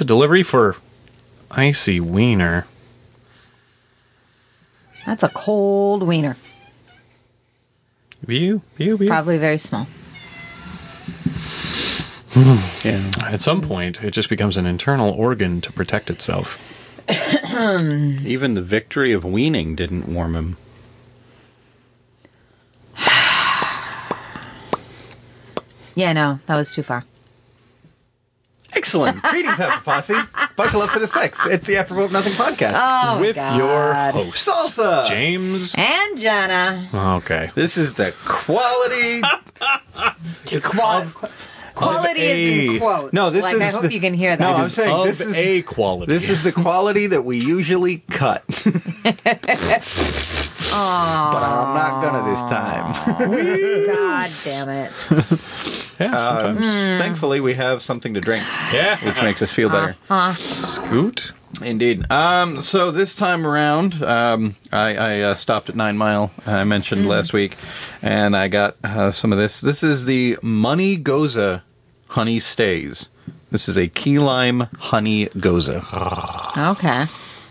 Pizza delivery for icy wiener. That's a cold wiener. Pew. Probably very small. Yeah. At some point, it just becomes an internal organ to protect itself. Even the victory of weaning didn't warm him. Yeah, no, that was too far. Excellent. Greetings, Happy Posse. Buckle up for the sex. It's the Apropos of Nothing podcast. Oh, with God. your hosts, Salsa! James. And Jenna. Okay. This is the quality... Quality is in quotes. No, this is I hope you can hear that. No, I'm saying Of this is a quality. This is the quality that we usually cut. But I'm not gonna this time. God damn it. Yeah, sometimes. Thankfully, we have something to drink, Yeah. which makes us feel better. Scoot. Indeed. So this time around, I stopped at 9 Mile, I mentioned last week, and I got some of this. This is the Money Goza Honey Stays. This is a key lime honey goza. Okay.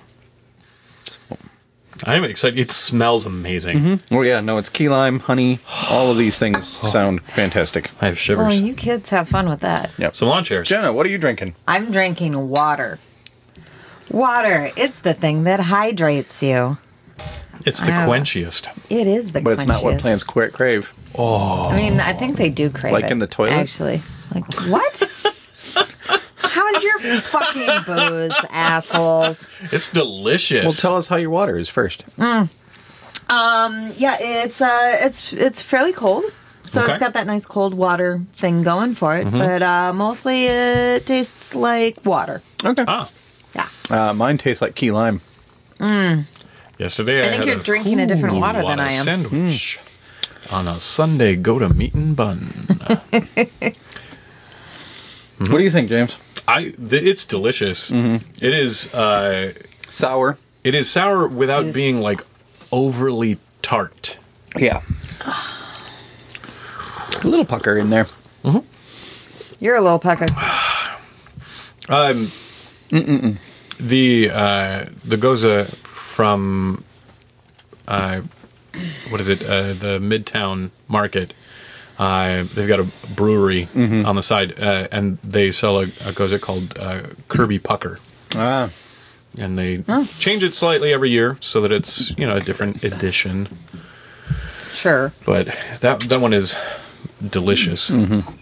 I'm excited. It smells amazing. Oh yeah, no, it's key lime, honey. All of these things sound fantastic. I have shivers. Well, you kids have fun with that. Yep. Some lawn chairs. Jenna, what are you drinking? I'm drinking water. Water. It's the thing that hydrates you. It's the Wow. quenchiest. It is the But it's not what quenchiest. plants crave. I mean, I think they do crave Like it. in the toilet? Actually. Like, what? How's your fucking booze, assholes? It's delicious. Well, tell us how your water is first. Yeah, it's fairly cold. So Okay. it's got that nice cold water thing going for it. But mostly it tastes like water. Okay. Yeah. Mine tastes like key lime. Yesterday, I think had you're drinking a different water than I am. Sandwich on a Sunday go to meat and bun. What do you think, James? It's delicious. It is. Sour. It is sour without being like overly tart. Yeah. A little pucker in there. You're a little pucker. The goza from what is it? The Midtown Market. They've got a brewery on the side, and they sell a goza called Kirby Pucker. Ah. And they change it slightly every year so that it's, a different edition. Sure. But that one is delicious.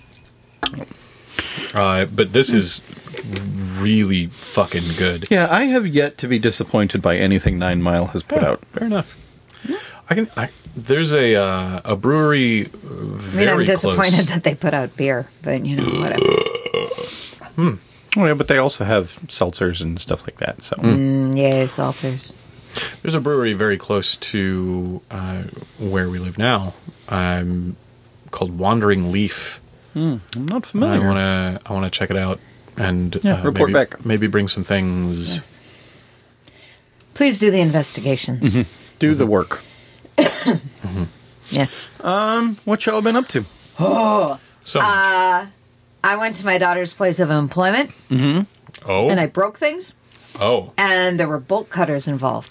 But this is really fucking good. Yeah, I have yet to be disappointed by anything 9 Mile has put out. Fair enough. There's a brewery very I'm disappointed close. that they put out beer, but whatever. Oh, yeah, but they also have seltzers and stuff like that. So Yay, seltzers. There's a brewery very close to where we live now, called Wandering Leaf. I'm not And familiar. I wanna check it out and report back. Maybe bring some things. Yes. Please do the investigations. Do the work. Yeah. What y'all been up to? So I went to my daughter's place of employment, and I broke things, and there were bolt cutters involved.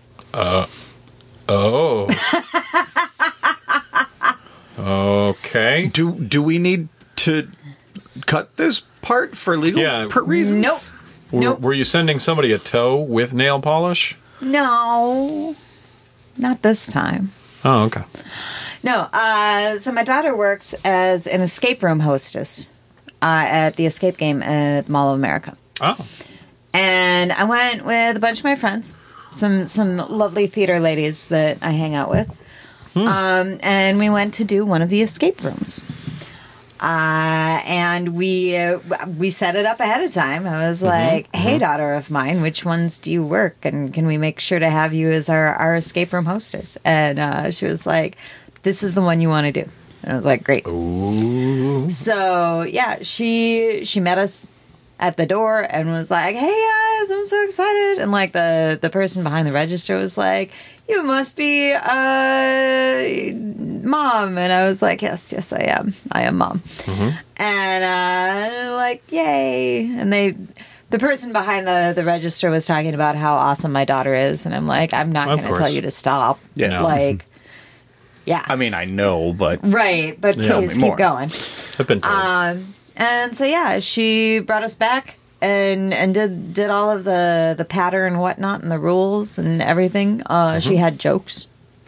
Okay. Do we need to cut this part for legal reasons? Nope. Nope. Were you sending somebody a toe with nail polish? No. Not this time. Oh, okay. No. So my daughter works as an escape room hostess at the Escape Game at the Mall of America. Oh. And I went with a bunch of my friends, some lovely theater ladies that I hang out with. And we went to do one of the escape rooms. And we set it up ahead of time. I was like, hey, daughter of mine, which ones do you work? And can we make sure to have you as our escape room hostess? And she was like, this is the one you want to do. And I was like, great. Ooh. So, yeah, she met us at the door and was like, hey, guys, I'm so excited. And, like, the person behind the register was like, you must be Mom. And I was like, yes, I am. I am Mom. And, like, yay. And they the person behind the register was talking about how awesome my daughter is, and I'm like, I'm not Of going to course. tell you to stop. Yeah. No. Like, yeah. I mean, I know, but Right, but Tell please me keep more. going. I've been told. And so yeah, she brought us back and did all of the patter and whatnot and the rules and everything. She had jokes.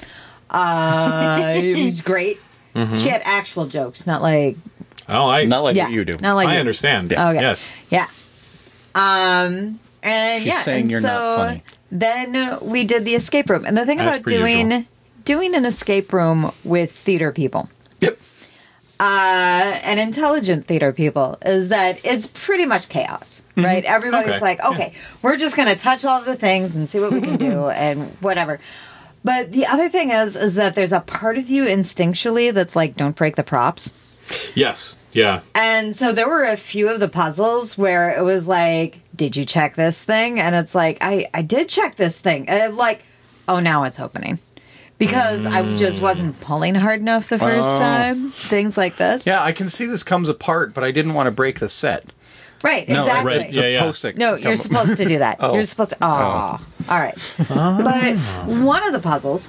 It was great. She had actual jokes, not like not like yeah, what you do. not like I you. understand. Okay. Yes. Yeah. And She's yeah, saying and you're so not funny. Then we did the escape room, and the thing As about per usual. doing an escape room with theater people. Yep. And intelligent theater people is that it's pretty much chaos, right? Everybody's Okay. like, okay, we're just going to touch all of the things and see what we can do and whatever. But the other thing is that there's a part of you instinctually that's like, don't break the props. Yes. Yeah. And so there were a few of the puzzles where it was like, did you check this thing? And it's like, I did check this thing. And I'm like, oh, now it's opening. Because I just wasn't pulling hard enough the first time. Things like this. Yeah, I can see this comes apart, but I didn't want to break the set. Right, No, exactly. right, yeah, yeah. supposed to No, come- you're supposed to do that. Oh. You're supposed to. Oh, all right. But one of the puzzles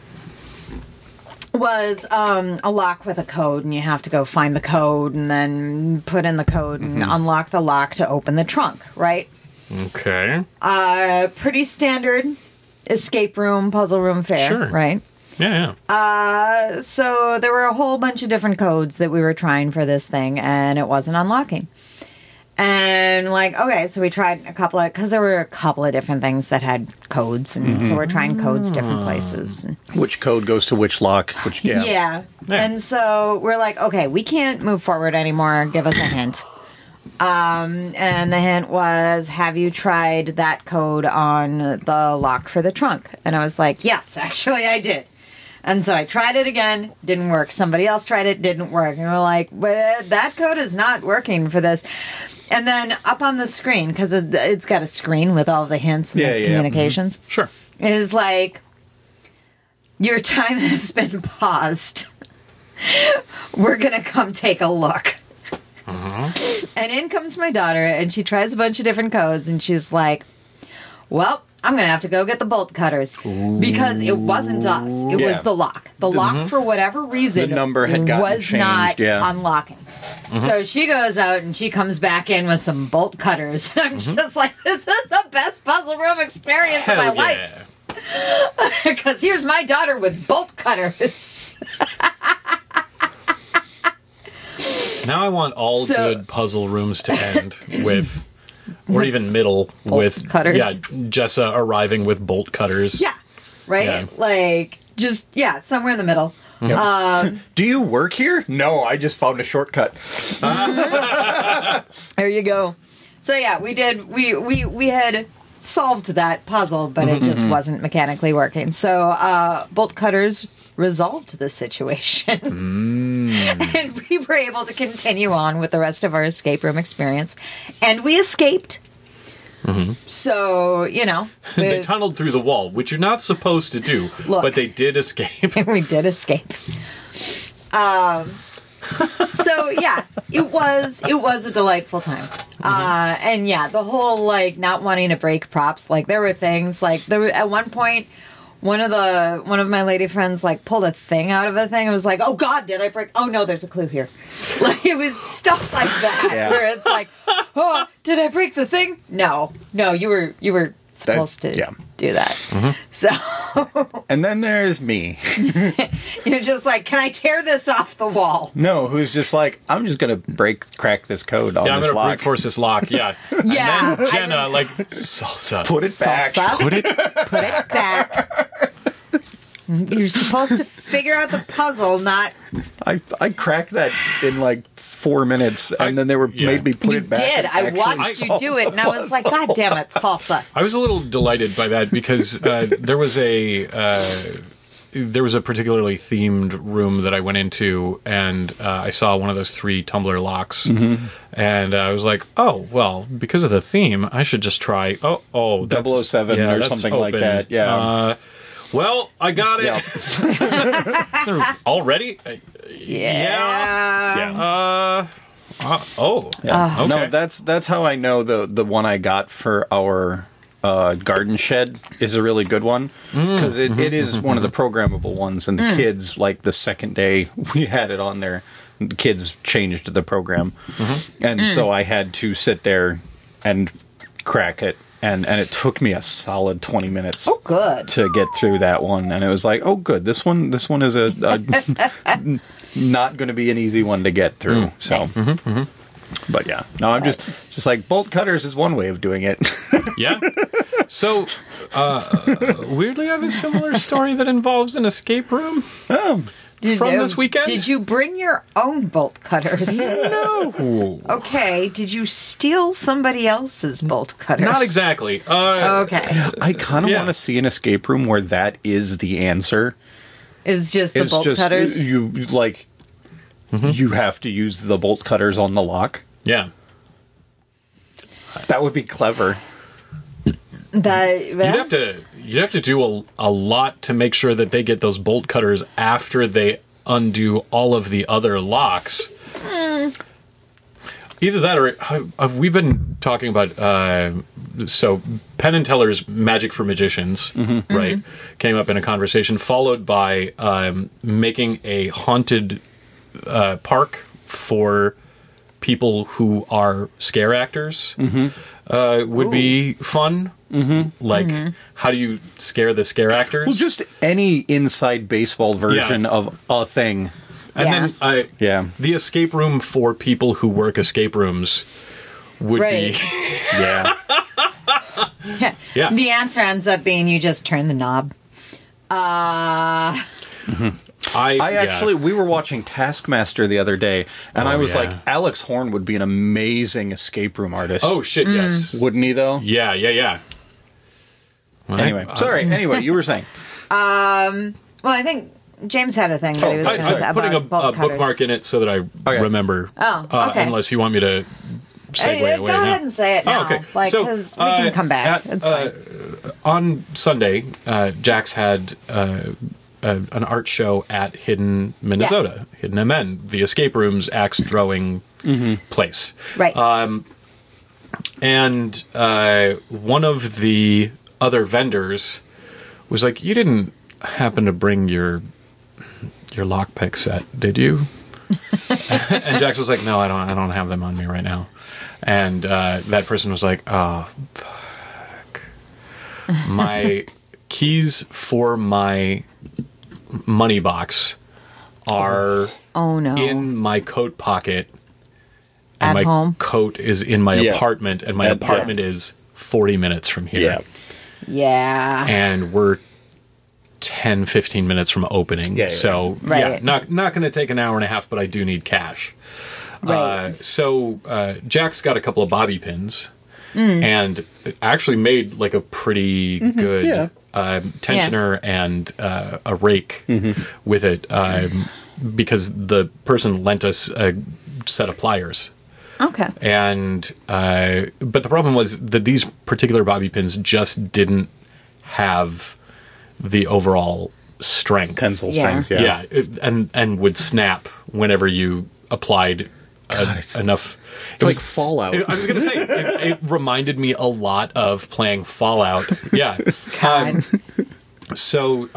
was a lock with a code, and you have to go find the code and then put in the code and unlock the lock to open the trunk. Right? Okay. Pretty standard escape room, puzzle room fare. Sure. Right? Yeah. Yeah. So there were a whole bunch of different codes that we were trying for this thing, and it wasn't unlocking. And like, okay, so we tried a couple of, because there were a couple of different things that had codes, and so we're trying codes different places. And, Which code goes to which lock? Which yeah. Yeah. And so we're like, okay, we can't move forward anymore. Give us a hint. And the hint was, have you tried that code on the lock for the trunk? And I was like, yes, actually I did. And so I tried it again, didn't work. Somebody else tried it, didn't work. And we're like, well, that code is not working for this. And then up on the screen, because it's got a screen with all the hints and the communications, Sure. is like, your time has been paused. We're going to come take a look. And in comes my daughter, and she tries a bunch of different codes, and she's like, well, I'm going to have to go get the bolt cutters. Because it wasn't us. It was the lock. The lock, for whatever reason, The number had gotten was changed, not yeah. unlocking. So she goes out, and she comes back in with some bolt cutters. And I'm just like, this is the best puzzle room experience of my Hell life. yeah. Because here's my daughter with bolt cutters. Now I want all So- good puzzle rooms to end with, or even middle with cutters. Yeah, Jessa arriving with bolt cutters. Yeah. Right? Yeah. Like, just, yeah, somewhere in the middle. Do you work here? No, I just found a shortcut. There you go. So, yeah, we did, we had solved that puzzle, but it just wasn't mechanically working. So, bolt cutters resolved the situation. And we were able to continue on with the rest of our escape room experience. And we escaped. So, you know. They with- tunneled through the wall, which you're not supposed to do, Look. but they did escape. we did escape. So yeah, it was a delightful time. And yeah, the whole like not wanting to break props, like there were things like there were, at one point one of my lady friends like pulled a thing out of a thing and was like, oh god, did I break? Oh no, there's a clue here. Like it was stuff like that Yeah. where it's like, oh, did I break the thing? No, you were supposed to yeah. do that. So And then there's me. you're just like, can I tear this off the wall? No, who's just like, I'm just going to crack this code on Yeah, I'm this gonna brute lock. force this lock. Yeah. Yeah, And then Jenna, like, salsa. Put it back. Salsa. Put it. Put it back. You're supposed to figure out the puzzle, not. I cracked that in like 4 minutes, and then they were Yeah. made me put You it back. did. and I actually watched you do it, and I was like, God damn it, salsa. I was a little delighted by that because there was a particularly themed room that I went into, and I saw one of those 3 tumbler locks, and I was like, "Oh, well, because of the theme, I should just try." Oh, that's, 007 or that's something like open. that, yeah. Well, I got it Yeah. already. Yeah. Yeah. Yeah. Okay. No, that's how I know the one I got for our garden shed is a really good one, because it is one of the programmable ones, and the kids, like the second day we had it on there, the kids changed the program, and so I had to sit there and crack it, and it took me a solid 20 minutes. Oh, good. To get through that one, and it was like, oh, good. This one is a not going to be an easy one to get through. So, Nice. but yeah, no, I'm just like, bolt cutters is one way of doing it. Yeah. So, weirdly, I have a similar story that involves an escape room from this weekend. Did you bring your own bolt cutters? No. Okay. Did you steal somebody else's bolt cutters? Not exactly. Okay. I kind of Yeah. want to see an escape room where that is the answer. It's just the It's bolt just cutters? you like you have to use the bolt cutters on the lock. Yeah. That would be clever. You'd have to do a lot to make sure that they get those bolt cutters after they undo all of the other locks. Either that or we've been talking about so Penn and Teller's Magic for Magicians, right? Came up in a conversation, followed by making a haunted park for people who are scare actors. Would be fun. Like, how do you scare the scare actors? Well, just any inside baseball version of a thing. And then the escape room for people who work escape rooms would Right. be Yeah. Yeah. The answer ends up being you just turn the knob. We were watching Taskmaster the other day, and I was like, Alex Horn would be an amazing escape room artist. Oh shit, yes. Wouldn't he though? Yeah. Well, Anyway, sorry. Anyway, you were saying. Well, I think James had a thing that he was going to say I'm putting about a bolt cutters. bookmark in it so that I remember. Oh, okay. Unless you want me to segue Hey, away. go now. ahead and say it now. Oh, okay. Like, So, because we can come back. It's fine. On Sunday, Jax had an art show at Hidden, Minnesota. Hidden MN, the escape rooms axe throwing place. Right. And one of the other vendors was like, "You didn't happen to bring your lockpick set, did you?" And Jax was like, "No, I don't have them on me right now." And that person was like, "Oh, fuck. My keys for my money box are Oh, no. in my coat pocket, and At my home? coat is in my Yeah. apartment, and my Yeah. apartment is 40 minutes from here. Yeah. And we're 10-15 minutes from opening. Yeah. So Right. not going to take an hour and a half, but I do need cash. Right. So Jack's got a couple of bobby pins and actually made like a pretty good tensioner and a rake with it because the person lent us a set of pliers. Okay. And but the problem was that these particular bobby pins just didn't have the overall strength. Tensile Yeah. strength. Yeah. And would snap whenever you applied enough. It It's like Fallout. I was going to say it reminded me a lot of playing Fallout. Yeah. God. So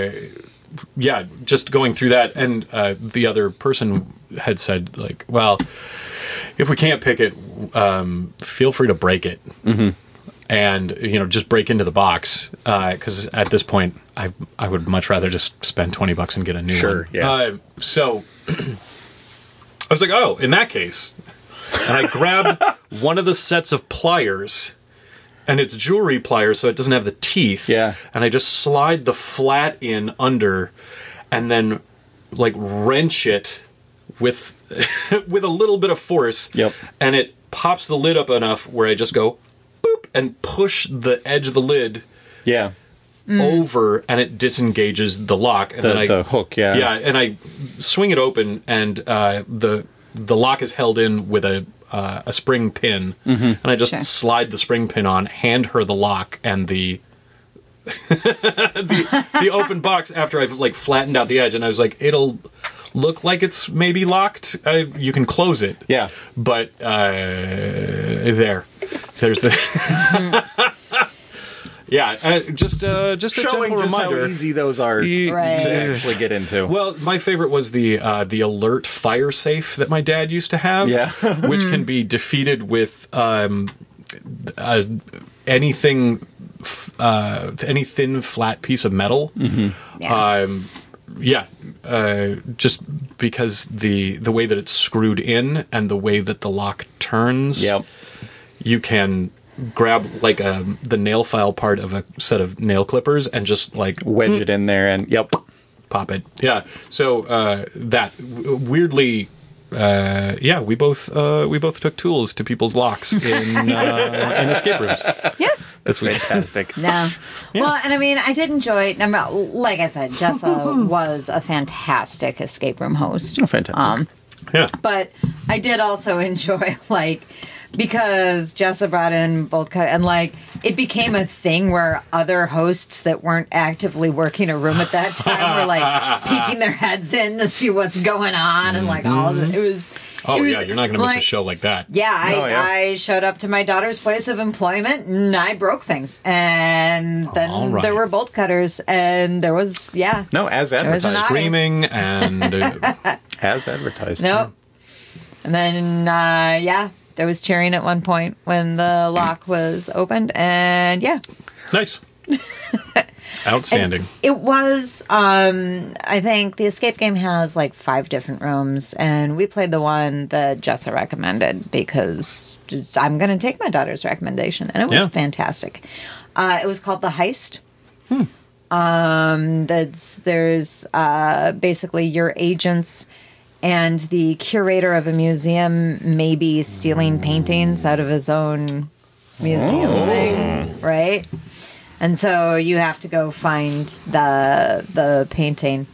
just going through that, and the other person had said like, well, if we can't pick it, feel free to break it. And just break into the box, because at this point I would much rather just spend $20 and get a new one. Sure, yeah. So I was like, oh, in that case, and I grabbed one of the sets of pliers, and it's jewelry pliers, so it doesn't have the teeth. Yeah. And I just slide the flat in under, and then like wrench it with with a little bit of force. Yep. And it pops the lid up enough where I just go boop and push the edge of the lid Yeah. over, and it disengages the lock. And then The hook, yeah. Yeah, and I swing it open, and the lock is held in with a spring pin, and I just slide the spring pin on, hand her the lock and the the open box after I've like flattened out the edge, and I was like, it'll look like it's maybe locked, you can close it. Yeah. But there's the yeah. Just a Showing gentle just reminder. how easy those are Right. to actually get into. Well, my favorite was the alert fire safe that my dad used to have, Yeah. which can be defeated with anything, any thin flat piece of metal. Yeah. Just because the way that it's screwed in and the way that the lock turns, Yep. you can grab like the nail file part of a set of nail clippers and just like Wedge it in there and yep. pop it. Yeah. So that weirdly, we both took tools to people's locks in escape rooms. Yeah. That's fantastic. No. Well, and I mean, I did enjoy. Like I said, Jessa was a fantastic escape room host. Oh, fantastic. Yeah. But I did also enjoy, like, because Jessa brought in Bolt Cut, and, like, it became a thing where other hosts that weren't actively working a room at that time were, like, peeking their heads in to see what's going on, and, like, all of it. It was... Oh it was, yeah, you're not going to miss a like, show like that. Yeah, yeah. I showed up to my daughter's place of employment and I broke things. And then All right. there were bolt cutters and there was, No, as There was an advertised. Screaming and As advertised. Nope. And then, there was cheering at one point when the lock was opened. And nice, outstanding. it was, I think the escape game has like 5 different rooms. And we played the one that Jessa recommended because I'm going to take my daughter's recommendation. And it was fantastic. It was called The Heist. There's basically your agents and the curator of a museum may be stealing paintings out of his own museum thing, right? And so you have to go find the painting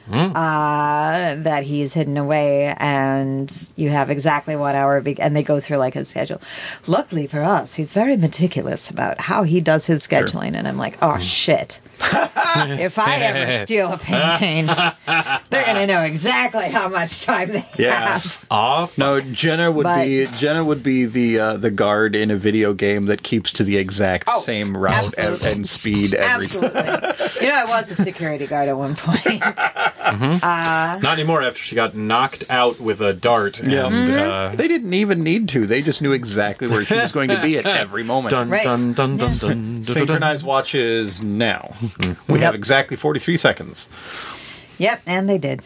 that he's hidden away, and you have exactly 1 hour, and they go through like his schedule. Luckily for us, he's very meticulous about how he does his scheduling, and I'm like, oh shit. If I ever steal a painting, they're going to know exactly how much time they have. Off. No, Jenna would be the guard in a video game that keeps to the exact same route and speed every time. Absolutely. I was a security guard at one point. Not anymore after she got knocked out with a dart. And, They didn't even need to. They just knew exactly where she was going to be at every moment. dun, Right. dun, dun, dun, dun, dun, Synchronized watches now. We have exactly 43 seconds. Yep, and they did.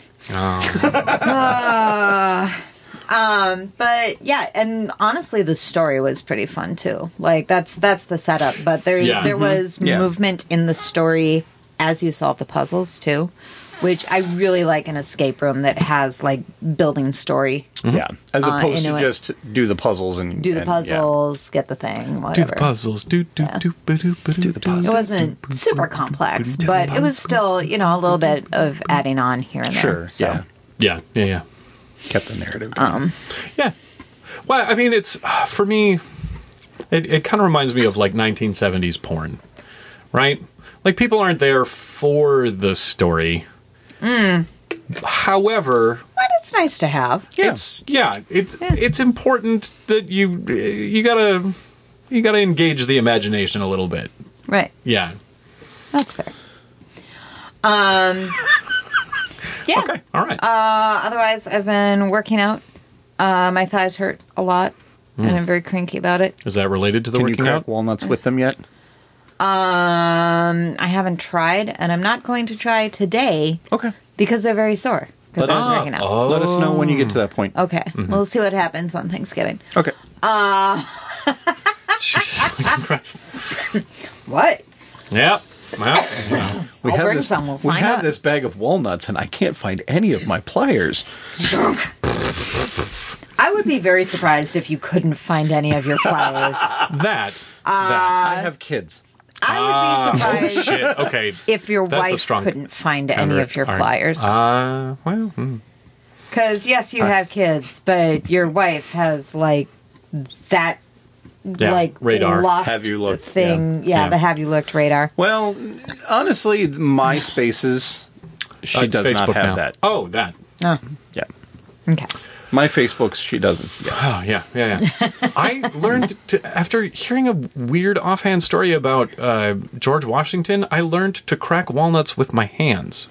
But yeah, and honestly, the story was pretty fun too. Like that's the setup, but there was Yeah. movement in the story as you solve the puzzles too, which I really like an escape room that has like building story. Yeah. As opposed to into it. just do the puzzles and Do the and, puzzles, get the thing, Do whatever. the puzzles. Do the puzzles. It wasn't super complex, but it was still, a little bit of adding on here and there. Sure. So. Yeah. Yeah. Kept the narrative. Yeah. Well, I mean, it's for me. It kind of reminds me of like 1970s porn, right? Like people aren't there for the story. However, But it's nice to have. it's important that you gotta engage the imagination a little bit. Right. Yeah. That's fair. Yeah. Okay. All right. Otherwise, I've been working out. My thighs hurt a lot, and I'm very cranky about it. Is that related to the Can you working crack out? walnuts with them yet? I haven't tried, and I'm not going to try today Okay. because they're very sore. Because I was working out. Let us know when you get to that point. Okay, we'll see what happens on Thanksgiving. Okay. Jesus fucking Christ. What? Yeah. Well, yeah. We I'll have bring this, some, we'll we find have out. this bag of walnuts, and I can't find any of my pliers. I would be very surprised if you couldn't find any of your pliers. That. I have kids. I would be surprised Shit. Okay. if your That's a wife strong couldn't find any of your pliers. Well. Because, yes, you have kids, but your wife has, like, that, Yeah, like, radar. lost Have you looked? thing. Yeah. The have you looked radar. Well, honestly, my spaces, she It's does not Facebook have now. that. Oh, that. Oh, Yeah. okay. My Facebooks, she doesn't. Yeah. Oh, yeah. I learned after hearing a weird offhand story about George Washington, I learned to crack walnuts with my hands.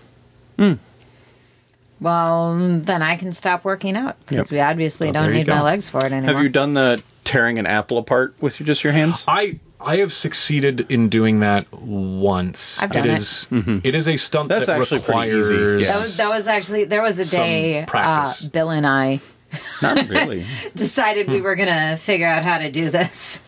Well, then I can stop working out because we obviously don't there you need my go. legs for it anymore. Have you done the tearing an apple apart with just your hands? I have succeeded in doing that once. I've done it. It is a stunt That's that actually pretty easy, requires yeah. That was actually, there was a Some day practice. Bill and I Not really. decided we were going to figure out how to do this.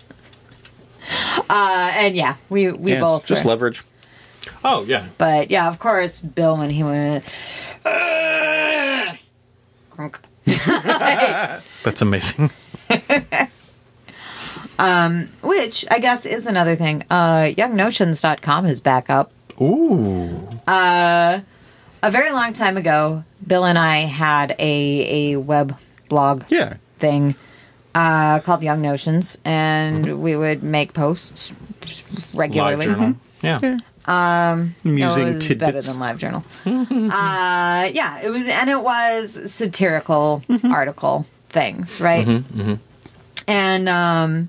And yeah, we Yeah, both it's just were. leverage. Oh, yeah. But yeah, of course, Bill, when he went, That's amazing. which I guess is another thing. YoungNotions.com is back up. Ooh. A very long time ago, Bill and I had a web blog Yeah. thing called Young Notions, and we would make posts regularly. Live journal. Yeah. Amusing it was tidbits. better than LiveJournal. Yeah, it was, and it was satirical article things, right? And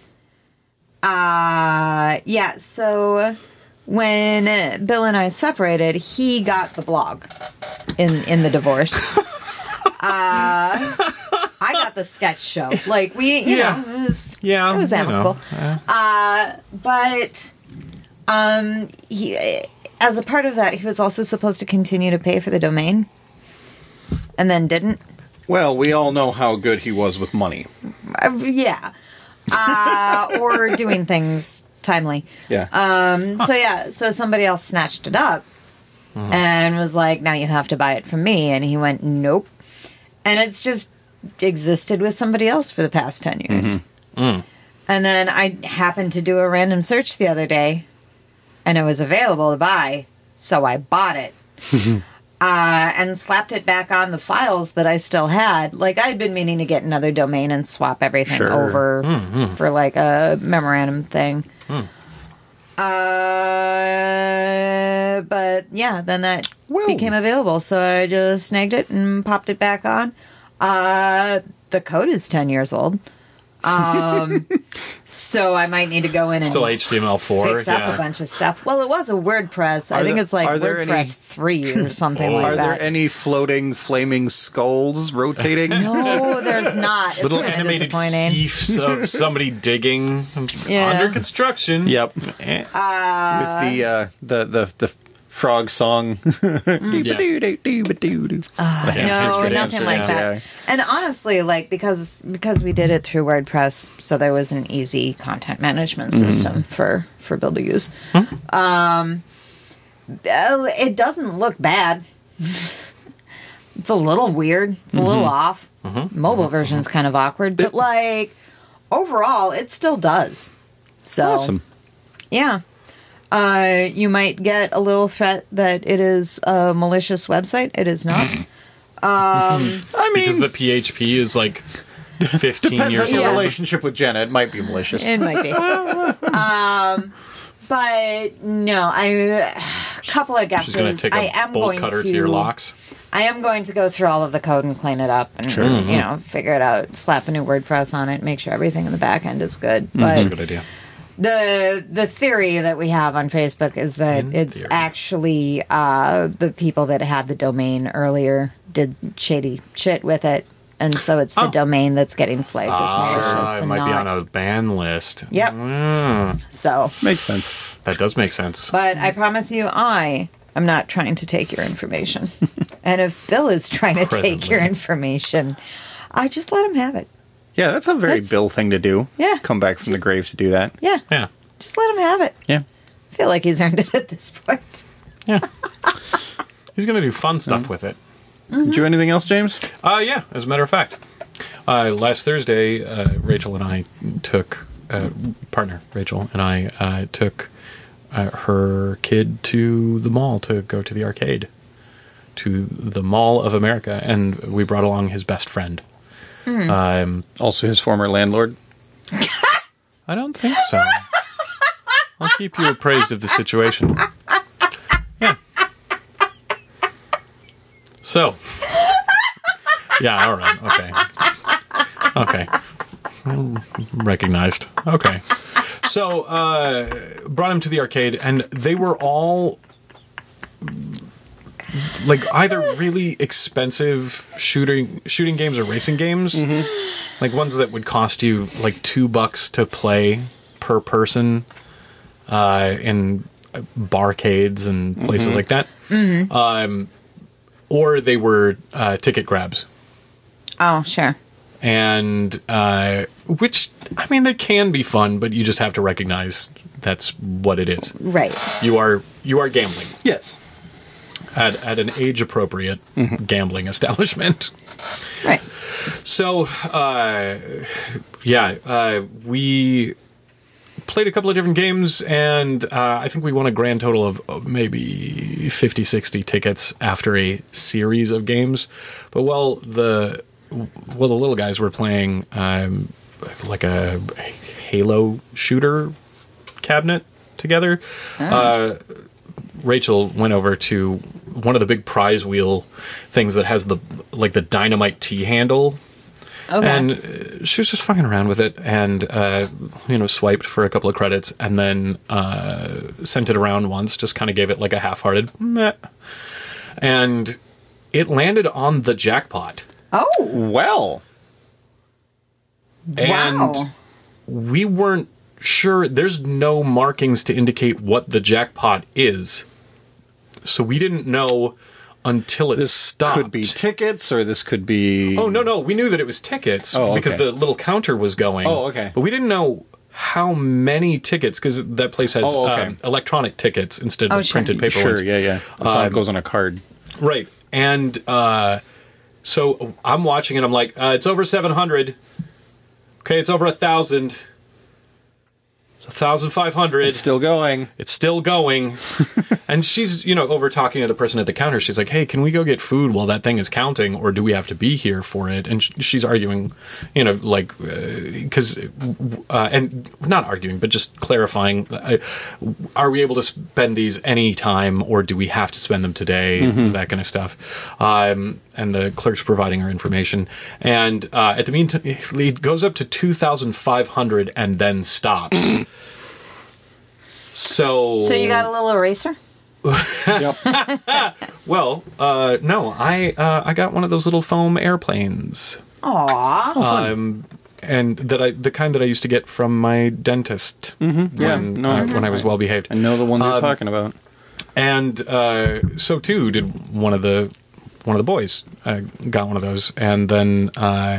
yeah, so when Bill and I separated, he got the blog in the divorce. I got the sketch show. Like you know, it was amicable. But he, as a part of that, he was also supposed to continue to pay for the domain, and then didn't. Well, we all know how good he was with money. Yeah, or doing things timely. Yeah. So somebody else snatched it up and was like, "Now you have to buy it from me," and he went, "Nope," and it's just existed with somebody else for the past 10 years. And then I happened to do a random search the other day, and it was available to buy, so I bought it. And slapped it back on the files that I still had. Like, I'd been meaning to get another domain and swap everything Sure. over for, like, a memorandum thing. But, yeah, then that became available, so I just snagged it and popped it back on. The code is 10 years old. So I might need to go in Still and HTML4. fix up a bunch of stuff. Well, it was a WordPress. I think it's like are there WordPress 3 or something like Are that. there any floating, flaming skulls rotating? No, there's not. It's Little kind of animated disappointing. heaps of somebody digging Yeah. under construction. Yep. Eh. With the frog song. No, nothing like that. And honestly, like because we did it through WordPress, so there was an easy content management system for Bill to use. It doesn't look bad. It's a little weird. It's a little off. Mobile version's kind of awkward, but like overall, it still does. So Awesome. yeah. You might get a little threat that it is a malicious website. It is not. I mean, Because the PHP is like 15 depends years on your old. relationship with Jenna. It might be malicious. It might be. But no, a couple of guesses. She's going to take I a am bolt going cutter to to your locks. I am going to go through all of the code and clean it up and you know figure it out. Slap a new WordPress on it. Make sure everything in the back end is good. That's a But good idea. the theory that we have on Facebook is that it's theory. actually the people that had the domain earlier did shady shit with it, and so it's the domain that's getting flagged as malicious It and might be not. on a ban list. Yep. So, Makes sense. That does make sense. but I promise you, I am not trying to take your information. And if Bill is trying to take your Presently. information, I just let him have it. Yeah, that's a very That's- Bill thing to do. Yeah. Come back from the grave to do that. Yeah, Yeah. just let him have it. Yeah. I feel like he's earned it at this point. Yeah. He's going to do fun stuff with it. Did you do anything else, James? Yeah, as a matter of fact. Last Thursday, Rachel and I took, partner Rachel and I took her kid to the mall to go to the arcade, to the Mall of America, and we brought along his best friend. Also his former landlord. I don't think so. I'll keep you appraised of the situation. Yeah. So, Yeah, all right. Okay. Recognized. Okay. So, brought him to the arcade, and they were all like either really expensive shooting games or racing games, like ones that would cost you like $2 to play per person in barcades and places like that, or they were ticket grabs. Oh, sure. And which, I mean, they can be fun, but you just have to recognize that's what it is. Right. You are gambling Yes. at an age appropriate gambling establishment. Right. So, we played a couple of different games, and I think we won a grand total of maybe 50, 60 tickets after a series of games. But while the little guys were playing like a Halo shooter cabinet together, Rachel went over to one of the big prize wheel things that has the dynamite T-handle. Okay. And she was just fucking around with it and, swiped for a couple of credits and then sent it around once, just kind of gave it like a half-hearted meh. And it landed on the jackpot. Oh. Well. And wow. we weren't sure. There's no markings to indicate what the jackpot is. So we didn't know until it stopped. Could be tickets, or this could be... Oh, no. We knew that it was tickets because the little counter was going. Oh, okay. But we didn't know how many tickets, because that place has electronic tickets instead of printed paper ones. Sure, yeah. So it goes on a card. Right. And so I'm watching it. I'm like, it's over 700. Okay, it's over 1,000. It's 1,500. It's still going. It's still going. And she's, over talking to the person at the counter. She's like, hey, can we go get food while that thing is counting, or do we have to be here for it? And she's arguing, because, and not arguing, but just clarifying, are we able to spend these any time, or do we have to spend them today? That kind of stuff. And the clerk's providing her information. And at the meantime, it goes up to 2,500 and then stops. So you got a little eraser? Yep. Well, no, I got one of those little foam airplanes. Aww. And the kind that I used to get from my dentist when I was well behaved. I know the ones you're talking about. And so too did one of the boys got one of those, and then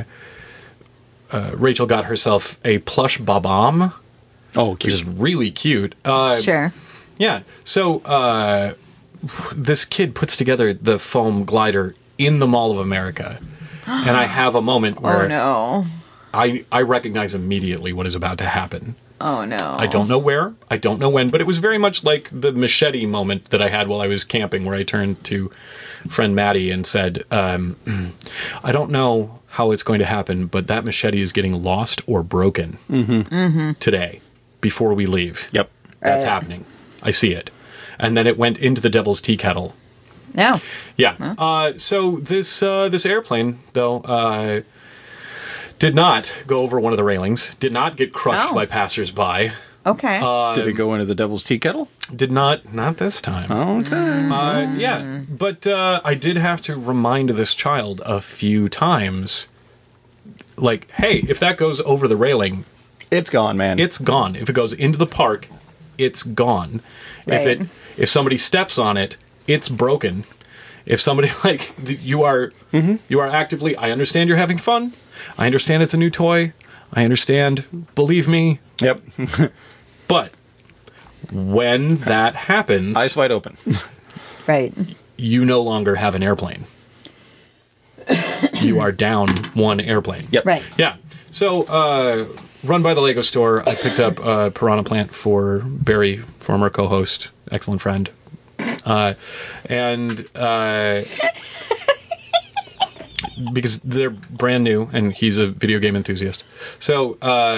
Rachel got herself a plush Bob-omb. Oh, which is really cute. Sure. Yeah. So this kid puts together the foam glider in the Mall of America, and I have a moment where I recognize immediately what is about to happen. Oh no. I don't know where, I don't know when, but it was very much like the machete moment that I had while I was camping, where I turned to friend Maddie and said, I don't know how it's going to happen, but that machete is getting lost or broken today before we leave. Yep. That's happening. I see it. And then it went into the Devil's Tea Kettle. No. Yeah. Huh? So this airplane, though, did not go over one of the railings, did not get crushed by passersby. Okay. Did it go into the Devil's Tea Kettle? Did not this time. Okay. Yeah. But I did have to remind this child a few times, like, hey, if that goes over the railing... It's gone, man. It's gone. If it goes into the park, it's gone. Right. If somebody steps on it, it's broken. If somebody you are actively, I understand you're having fun. I understand it's a new toy. I understand. Believe me. Yep. But when that happens, eyes wide open. Right. You no longer have an airplane. You are down one airplane. Yep. Right. Yeah. So, run by the Lego store, I picked up a Piranha Plant for Barry, former co-host, excellent friend. Because they're brand new, and he's a video game enthusiast. So,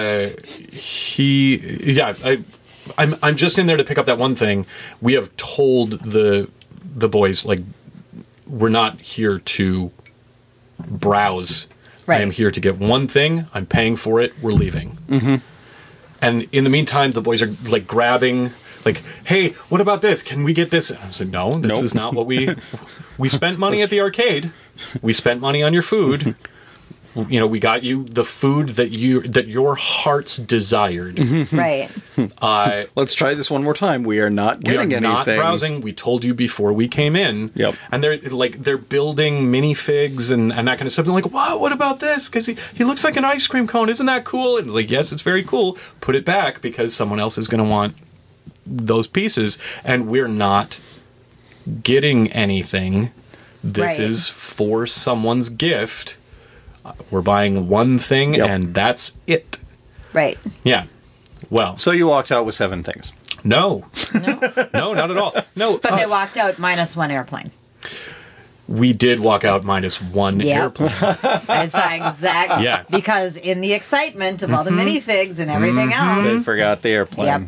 I'm just in there to pick up that one thing. We have told the boys, like, we're not here to browse. Right. I am here to get one thing. I'm paying for it. We're leaving. Mm-hmm. And in the meantime, the boys are like grabbing, like, hey, what about this? Can we get this? And I was like, no, this is not what we spent money at the arcade. We spent money on your food. You know, we got you the food that your hearts desired. Right. Let's try this one more time. We are not We are getting anything. not browsing. We told you before we came in. Yep. And they're building minifigs and that kind of stuff. And they're like, what about this? Because he looks like an ice cream cone. Isn't that cool? And it's like, yes, it's very cool. Put it back because someone else is going to want those pieces. And we're not getting anything. This Right. is for someone's gift. We're buying one thing Yep. and that's it. Right. Yeah. Well, So you walked out with 7 things. no, not at all. No, But they walked out minus one airplane. we did walk out minus one Yep. airplane. I saw exactly. Yeah. Because in the excitement of all the minifigs and everything They else. forgot the airplane. Yep.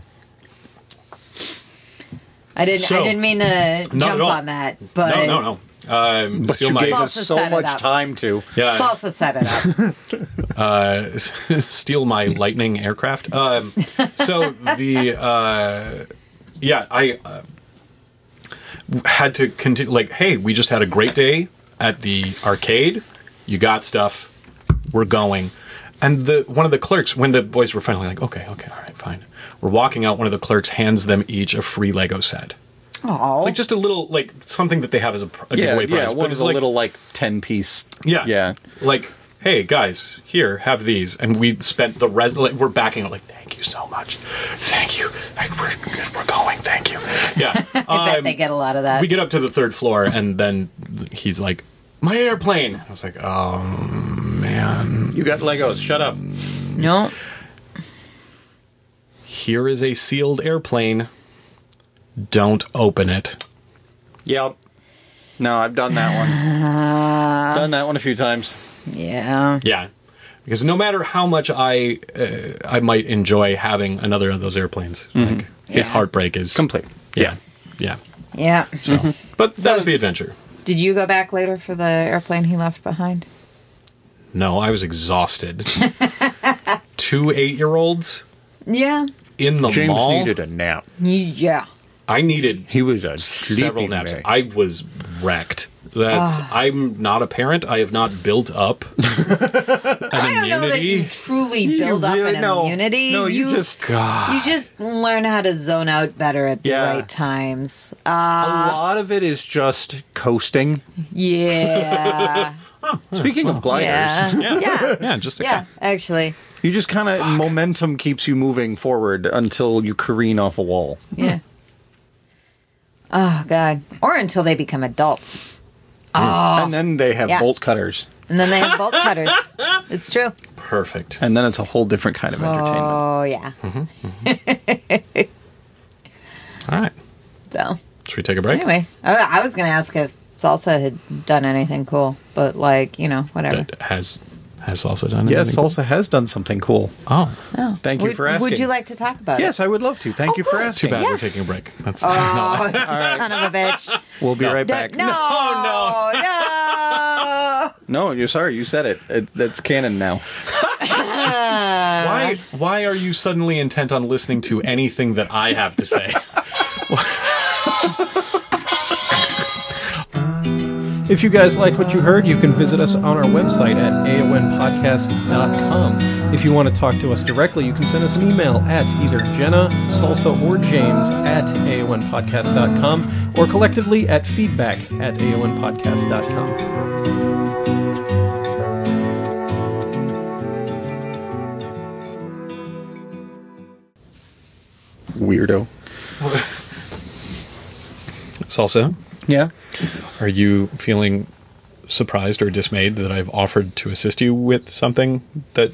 I didn't mean to Not at jump all. on that, but No. But Steal you my gave us Salsa so set it much up. time to. yeah, salsa set it up. steal my lightning aircraft. So the I had to continue. Like, hey, we just had a great day at the arcade. You got stuff. We're going. And one of the clerks, when the boys were finally like, okay, all right, fine. We're walking out. One of the clerks hands them each a free Lego set. Oh, Like just a little, like something that they have as a giveaway prize. one but of it's the like, little 10-piece. Yeah. Like, hey, guys, here, have these. And we spent the rest, like, we're backing it, like, thank you so much. Thank you. Like, we're going, thank you. Yeah. I bet they get a lot of that. We get up to the 3rd floor, and then he's like, my airplane. I was like, oh, man. You got Legos. Shut up. No. Here is a sealed airplane. Don't open it. Yep. No, I've done that one. Done that one a few times. Yeah. Yeah. Because no matter how much I might enjoy having another of those airplanes, like his Yeah. heartbreak is Complete. Yeah. Yeah. So, but that was the adventure. Did you go back later for the airplane he left behind? No, I was exhausted. 2 8-year-olds Yeah. in the James mall. needed a nap. Yeah. I needed He was a several sleeping naps. bag. I was wrecked. I'm not a parent. I have not built up an I don't know that you immunity. truly build up really- an no. immunity. No, you just- you just learn how to zone out better at the Yeah. right times. A lot of it is just coasting. Yeah. Speaking of gliders, Yeah. Just a Yeah, actually. you just kind of momentum keeps you moving forward until you careen off a wall. Yeah. Oh, God. Or until they become adults. And then they have Yeah. bolt cutters. And then they have bolt cutters. It's true. perfect. And then it's a whole different kind of entertainment. Oh, yeah. All right. So, Should we take a break? anyway. I was going to ask if Salsa had done anything cool. But, like, whatever. Has Salsa done Yes, anything? Salsa has done something cool. Oh, Oh. Thank you for asking. Would you like to talk about it? Yes, I would love to. Thank you for good. asking. too bad Yeah. we're taking a break. That's Oh, son of a bitch. We'll be right back. No, no. No, you're sorry. You said it. That's canon now. why are you suddenly intent on listening to anything that I have to say? If you guys like what you heard, you can visit us on our website at aonpodcast.com. If you want to talk to us directly, you can send us an email at either Jenna, Salsa, or James at aonpodcast.com or collectively at feedback at aonpodcast.com. Weirdo. Salsa, Yeah. are you feeling surprised or dismayed that I've offered to assist you with something that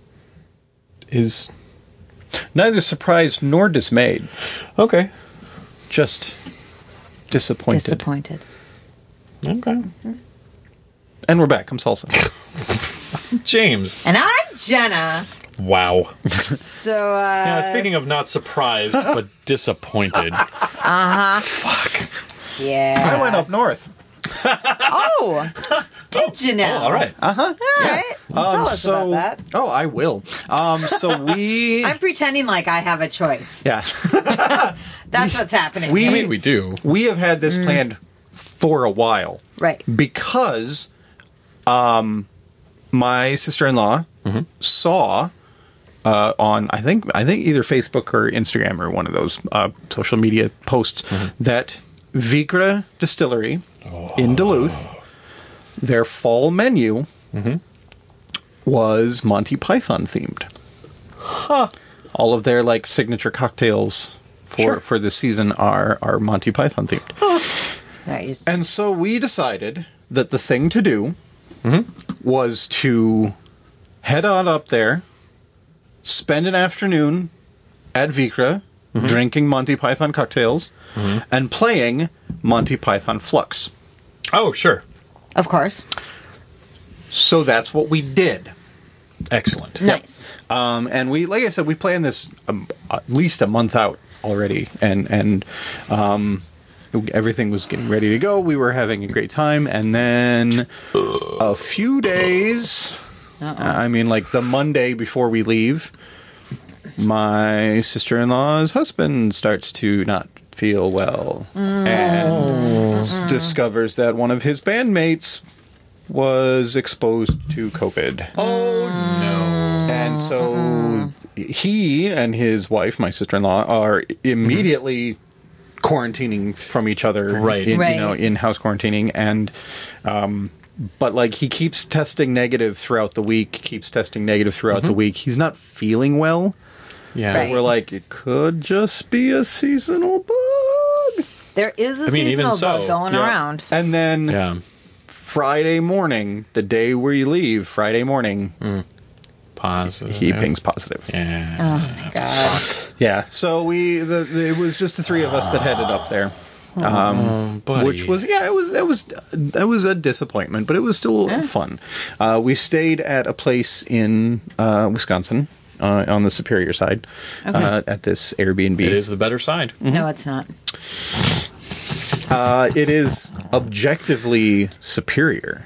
is Neither surprised nor dismayed. okay? Just disappointed. Disappointed. Okay, And we're back. I'm Salsa. James. And I'm Jenna. Wow. So, Yeah. Speaking of not surprised but disappointed. yeah. I went up north. Oh, did you know? Oh, all right. All right. Tell us about that. Oh, I will. So we. I'm pretending like I have a choice. Yeah. That's what's happening. I mean, we do. We have had this planned for a while. Right. Because my sister-in-law saw on I think either Facebook or Instagram or one of those social media posts that Vikra Distillery in Duluth, their fall menu was Monty Python themed. Huh. All of their like signature cocktails for this season are Monty Python themed. Nice. And so we decided that the thing to do was to head on up there, spend an afternoon at Vikra, drinking Monty Python cocktails, and playing Monty Python Flux. Oh, sure. Of course. So that's what we did. Excellent. Nice. And we, like I said, we planned this at least a month out already, and everything was getting ready to go. We were having a great time, and then a few days, I mean, like the Monday before we leave, my sister-in-law's husband starts to not feel well and discovers that one of his bandmates was exposed to COVID. Oh, no. And so he and his wife, my sister-in-law, are immediately quarantining from each other. Right. You Right. know, in-house quarantining. And, but like he keeps testing negative throughout the week, the week. He's not feeling well. Yeah. Right. We're like, it could just be a seasonal bug. There is a mean, even seasonal so, bug going Yeah. around. And then Yeah. Friday morning, the day where you leave, Friday morning, Positive. he pings positive. Yeah. Oh my god. Yeah, so it was just the three of us that headed up there, Buddy. which was that was a disappointment, but it was still fun. We stayed at a place in Wisconsin on the Superior side at this Airbnb. It is the better side. No, it's not. It is objectively superior.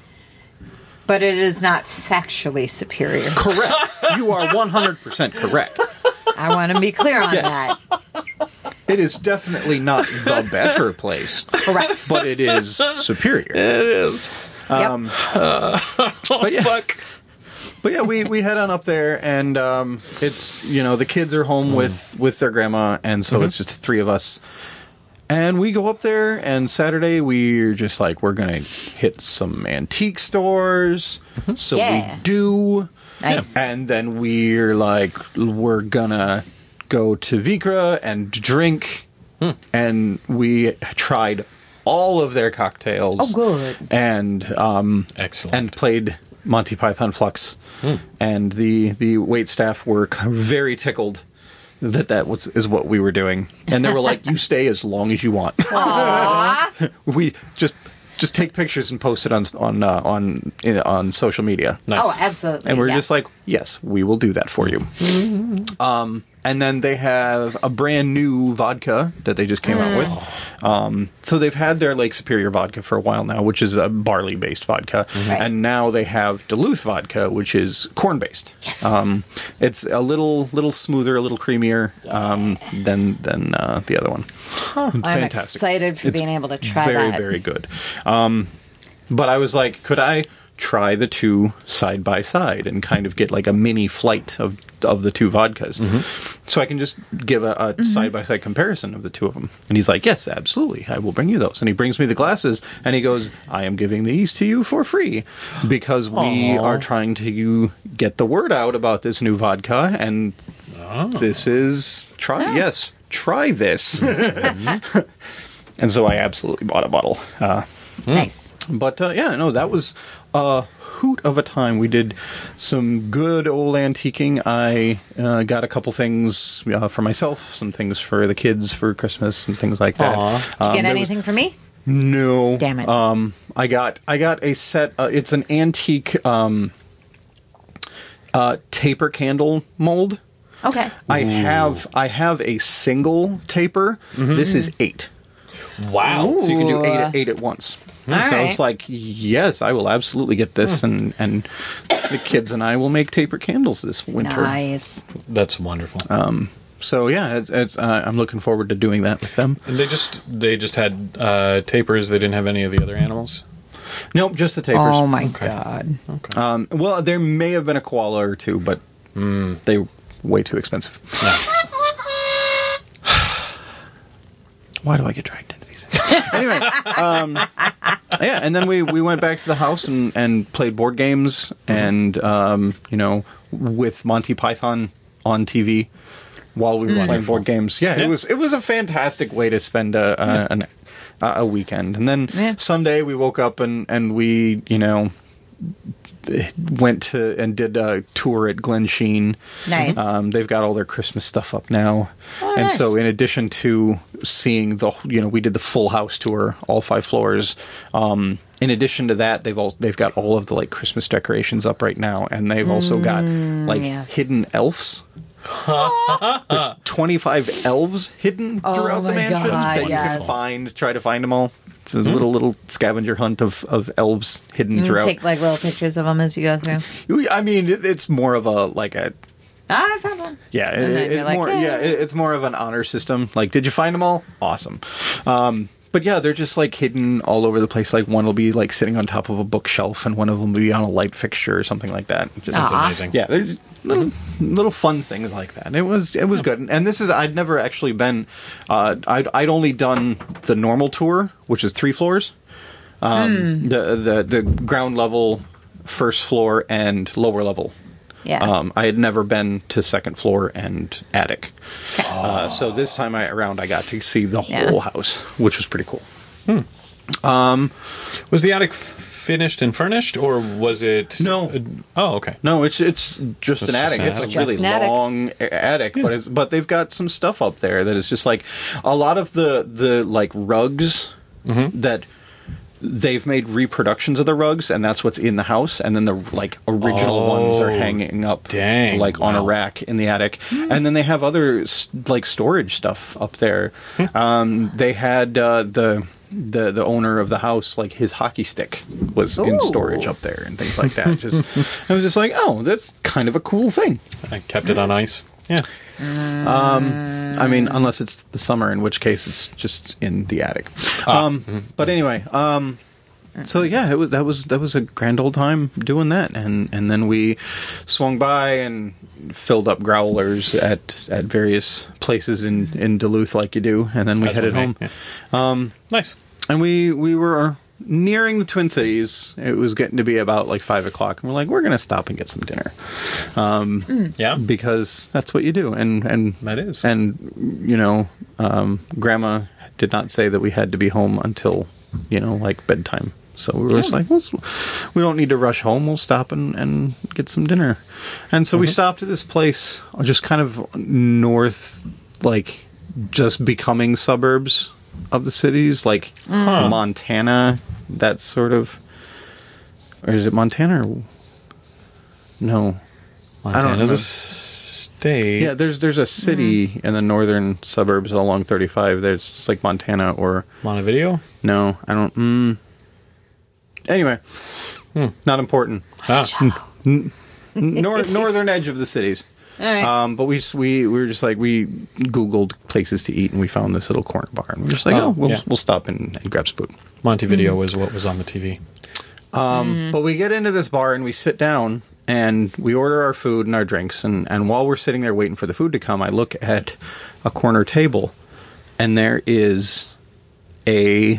But it is not factually superior. Correct. You are 100% correct. I want to be clear on Yes. that. It is definitely not the better place, Correct. but it is superior. It is. Yep. But yeah, but yeah, we head on up there, and it's the kids are home with their grandma, and so it's just the three of us. And we go up there, and Saturday we're just like, we're gonna hit some antique stores. So Yeah. we do. Nice. And then we're like, we're gonna go to Vikra and drink. And we tried all of their cocktails. Oh, good. And Excellent. and played Monty Python Flux. And the waitstaff were very tickled that is what we were doing. And they were like, you stay as long as you want. We just take pictures and post it on social media. Nice. Oh, absolutely. And we're yes. just like, yes, we will do that for you. And then they have a brand new vodka that they just came out with. So they've had their Lake Superior vodka for a while now, which is a barley-based vodka. Right. And now they have Duluth vodka, which is corn-based. Yes. It's a little smoother, a little creamier than the other one. I'm Fantastic. excited for It's being able to try very, that. very good. But I was like, could I try the two side by side and kind of get like a mini flight of the two vodkas, so I can just give a side by side comparison of the two of them? And he's like, yes, absolutely, I will bring you those. And he brings me the glasses, and he goes, I am giving these to you for free because we are trying to get the word out about this new vodka, and this is try this. And so I absolutely bought a bottle. Nice. But that was a hoot of a time. We did some good old antiquing. I got a couple things for myself, some things for the kids for Christmas, and things like that. Aw. Did you get anything for me? No. Damn it. I got a set. It's an antique taper candle mold. Okay. I have a single taper. This is 8. Wow. So you can do Ooh. eight at once. All So right. it's like, yes, I will absolutely get this, and the kids and I will make taper candles this winter. Nice. That's wonderful. So yeah, it's I'm looking forward to doing that with them. And they just had tapers. They didn't have any of the other animals. Nope, just the tapers. Oh my Okay. god. Okay. Well, there may have been a koala or two, but they were way too expensive. Yeah. Why do I get dragged into these things? Anyway, yeah, and then we went back to the house and played board games, and with Monty Python on TV while we were playing board games. Yeah, Yeah. it was a fantastic way to spend a weekend. And then Yeah. Sunday we woke up and we went to and did a tour at Glen Sheen. Nice. They've got all their Christmas stuff up now. Oh, And nice. so in addition to seeing we did the full house tour, all 5 floors. In addition to that, they've got all of the like Christmas decorations up right now, and they've also got like yes. hidden elves. There's 25 elves hidden Oh throughout the my mansion God, that you yes. can try to find them all. It's a little scavenger hunt of elves hidden You throughout. take like little pictures of them as you go through. I mean, it's more of a I found one. yeah, And then you're like, it's more of an honor system. Like, did you find them all? Awesome. But yeah, they're just like hidden all over the place. Like one will be like sitting on top of a bookshelf, and one of them will be on a light fixture or something like that. Just, That's Aw. amazing. yeah, there's little fun things like that. It was good. And this is I'd never actually been. I'd only done the normal tour, which is 3 floors. The ground level, first floor, and lower level. Yeah. I had never been to second floor and attic. So this time around, I got to see the Yeah. whole house, which was pretty cool. Was the attic finished and furnished, or was it? No. Oh, okay. No, it's just an attic. an It's attic. a really Just an attic. long attic, but they've got some stuff up there that is just like a lot of the like rugs that they've made reproductions of the rugs, and that's what's in the house, and then the like original ones are hanging up dang, like on a wow. rack in the attic, and then they have other like storage stuff up there. They had the owner of the house, like his hockey stick was in Ooh. storage up there and things like that. I was just like, oh, that's kind of a cool thing. I kept it on ice. Yeah. I mean, unless it's the summer, in which case it's just in the attic. But anyway, so yeah, that was a grand old time doing that, and then we swung by and filled up growlers at various places in Duluth, like you do, and then we As headed one home. may, yeah. Nice. And we were nearing the Twin Cities. It was getting to be about like 5 o'clock, and we're like, we're gonna stop and get some dinner. Yeah. Because that's what you do, and That is. and Grandma did not say that we had to be home until like bedtime. So we were just like, we don't need to rush home. We'll stop and get some dinner. And so we stopped at this place, just kind of north, like just becoming suburbs of the cities, like Montana, that sort of. Or is it Montana? Or, no. Montana's remember. a state. Yeah, there's a city in the northern suburbs along 35. There's just like Montana or Montevideo. no, I don't. Anyway, not important. Ah. Northern edge of the cities. All right. But we were just like we Googled places to eat and we found this little corner bar and we were just like, yeah. we'll stop and grab some food. Montevideo was what was on the TV. But we get into this bar and we sit down and we order our food and our drinks. And while we're sitting there waiting for the food to come, I look at a corner table and there is a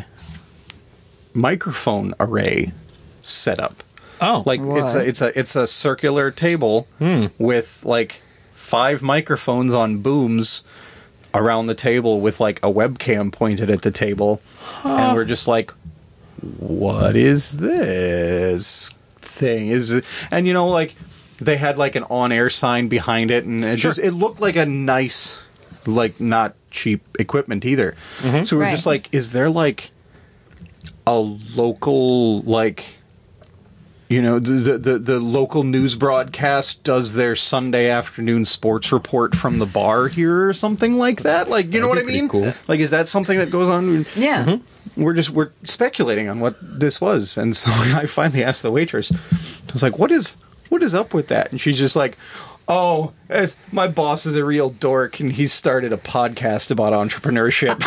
microphone array set up. Oh, Like What? it's a circular table with like 5 microphones on booms around the table with like a webcam pointed at the table. And we're just like, what is this thing? And like they had like an on-air sign behind it, and it looked like a nice, like not cheap equipment either. So we're Right. just like, is there like a local like you know, the local news broadcast does their Sunday afternoon sports report from the bar here or something like that. Like, you know what I mean? Cool. Like, is that something that goes on? Yeah. We're speculating on what this was. And so I finally asked the waitress, I was like, what is up with that? And she's just like, oh, my boss is a real dork and he's started a podcast about entrepreneurship.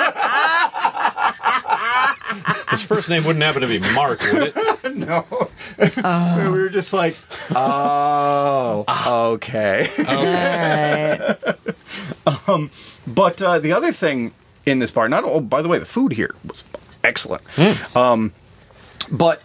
His first name wouldn't happen to be Mark, would it? No. And we were just like, oh, okay. Okay. But the other thing in this bar, by the way, the food here was excellent. But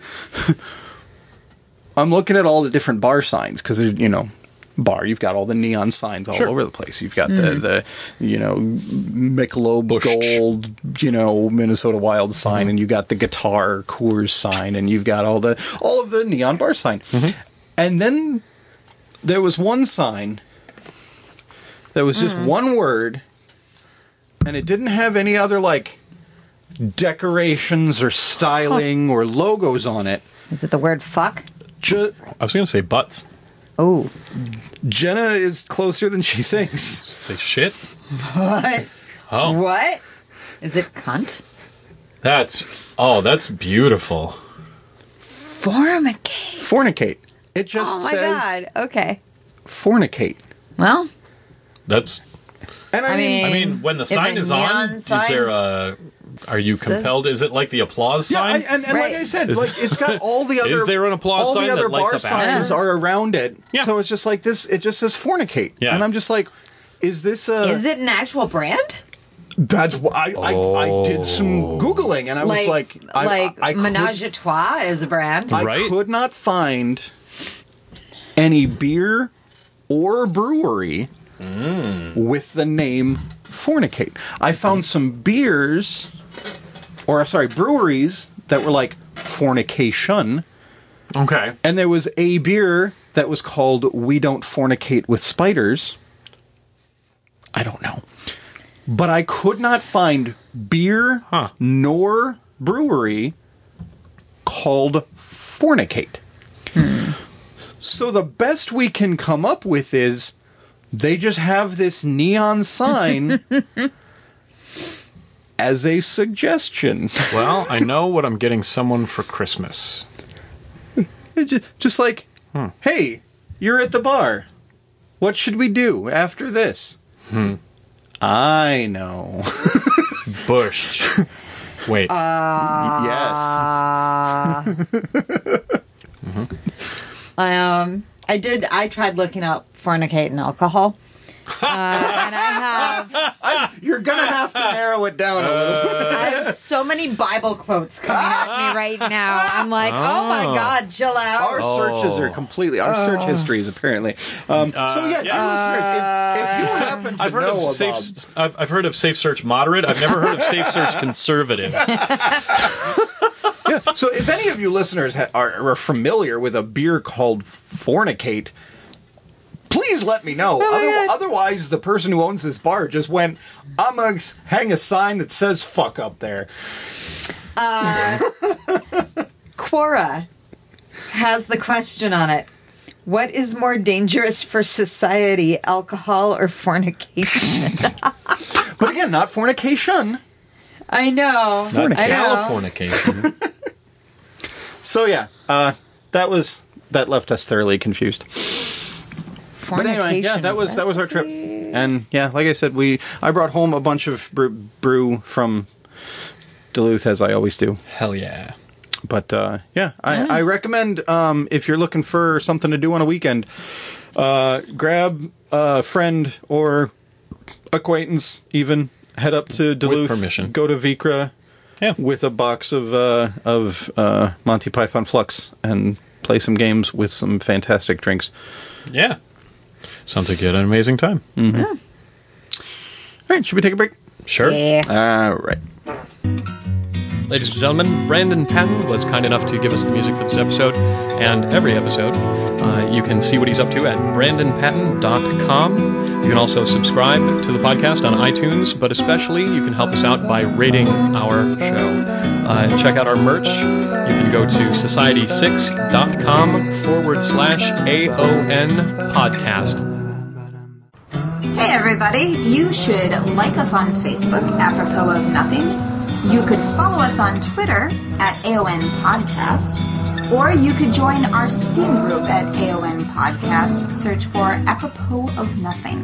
I'm looking at all the different bar signs because, you know, bar, you've got all the neon signs all over the place. You've got the you know, Michelob Gold, you know, Minnesota Wild sign, and you got the Guitar Coors sign, and you've got all of the neon bar sign. And then there was one sign that was just one word, and it didn't have any other like decorations or styling or logos on it. Is it the word fuck? I was going to say butts. Oh. Jenna is closer than she thinks. Say shit. What? Oh. What? Is it cunt? That's beautiful. Fornicate. Fornicate. It just Oh my says god. Okay. fornicate. Well, And I mean, when the if sign a is neon on, sign is there a... Are you says- compelled? Is it like the applause yeah, sign? and Right. like I said, like it's got all the other. Is there an applause all sign the other that lights bar up after? signs are around it. Yeah. So it's just like this. It just says fornicate. Yeah. And I'm just like, is this a? is it an actual brand? That's why I did some googling and I was like, I Menage a Trois is a brand. I Right. could not find any beer or brewery with the name fornicate. I found some breweries that were like fornication, Okay. and there was a beer that was called We Don't Fornicate with Spiders. I don't know. But I could not find beer nor brewery called fornicate. So the best we can come up with is they just have this neon sign as a suggestion. Well, I know what I'm getting someone for Christmas. Just like, hey, you're at the bar. What should we do after this? I know. Bush. Wait. Yes. I tried looking up fornicate and alcohol. And I have You're going to have to narrow it down a little. I have so many Bible quotes coming at me right now. I'm like, oh my God, chill out. Our searches are completely, our search histories apparently. So yeah, dear listeners, if you happen to I've heard know of about... I've heard of Safe Search Moderate. I've never heard of Safe Search Conservative. Yeah, so if any of you listeners are familiar with a beer called Fornicate, please let me know. Otherwise, the person who owns this bar just went, I'm going to hang a sign that says fuck up there. Quora has the question on it. What is more dangerous for society, alcohol or fornication? But again, not fornication. I know. Not I know. Californication. So yeah, that left us thoroughly confused. But anyway, yeah, that was our trip. And yeah, like I said, I brought home a bunch of brew from Duluth, as I always do. Hell yeah. But yeah, I recommend if you're looking for something to do on a weekend, grab a friend or acquaintance, even head up to Duluth. With permission. Go to Vikra with a box of Monty Python Flux and play some games with some fantastic drinks. Yeah. Sounds like you had an amazing time. Mm-hmm. All right, should we take a break? Sure. Yeah. All right. Ladies and gentlemen, Brandon Patton was kind enough to give us the music for this episode and every episode. You can see what he's up to at brandonpatton.com. You can also subscribe to the podcast on iTunes, but especially you can help us out by rating our show. And check out our merch. You can go to society6.com/AON podcast. Hey everybody, you should like us on Facebook, apropos of nothing. You could follow us on Twitter at AON Podcast, or you could join our Steam group at AON Podcast. Search for apropos of nothing.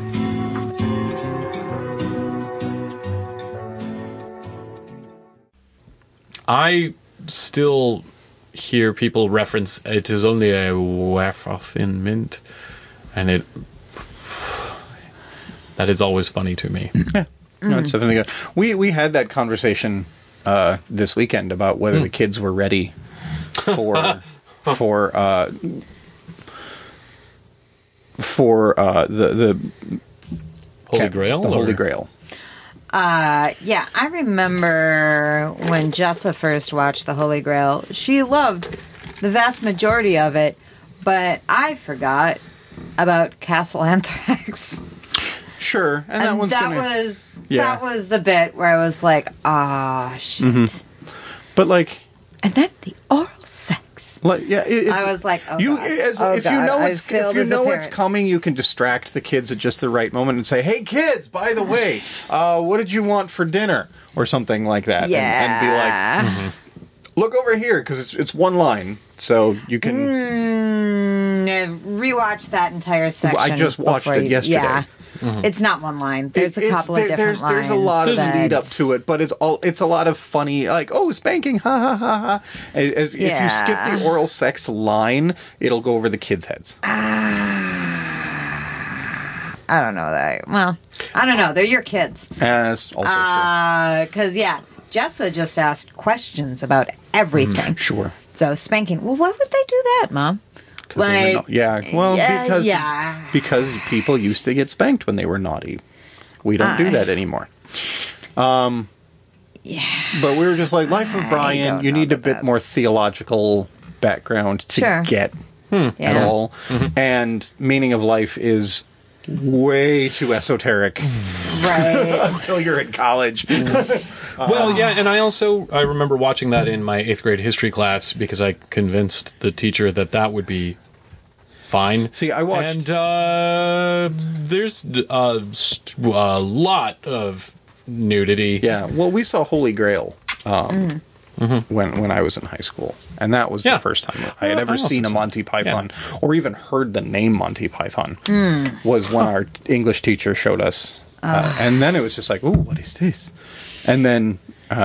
I still hear people reference it is only a wafer thin mint, and that is always funny to me. Yeah, no, it's definitely good. We had that conversation this weekend about whether the kids were ready for the Holy Grail? The Holy Grail. Yeah, I remember when Jessa first watched The Holy Grail. She loved the vast majority of it, but I forgot about Castle Anthrax. Sure, and that was the bit where I was like, ah, shit. Mm-hmm. But like, and then the oral sex. Like, yeah, I was like, oh, you, God. if God. you know it's coming, you can distract the kids at just the right moment and say, "Hey, kids, by the way, what did you want for dinner?" or something like that, and be like, "Look over here," because it's one line, so you can rewatch that entire section. I just watched it yesterday. Yeah. It's not one line. There's a couple of different lines. There's a lot of lead up to it, but it's a lot of funny, like, oh, spanking, ha ha ha ha. If you skip the oral sex line, it'll go over the kids' heads. I don't know that. Well, I don't know. They're your kids. That's also true. Because Jessa just asked questions about everything. Sure. So spanking. Well, why would they do that, Mom? Because people used to get spanked when they were naughty. We don't do that anymore. But we were just like, Life of Brian, you need a bit more theological background to get at all. And Meaning of Life is way too esoteric. Right. Until you're in college. Well, yeah, and I remember watching that in my 8th grade history class because I convinced the teacher that would be fine. See, I watched... And there's a lot of nudity. Yeah, well, we saw Holy Grail when I was in high school. And that was the first time I had ever seen a Monty Python, or even heard the name Monty Python, was when our English teacher showed us. And then it was just like, ooh, what is this? And then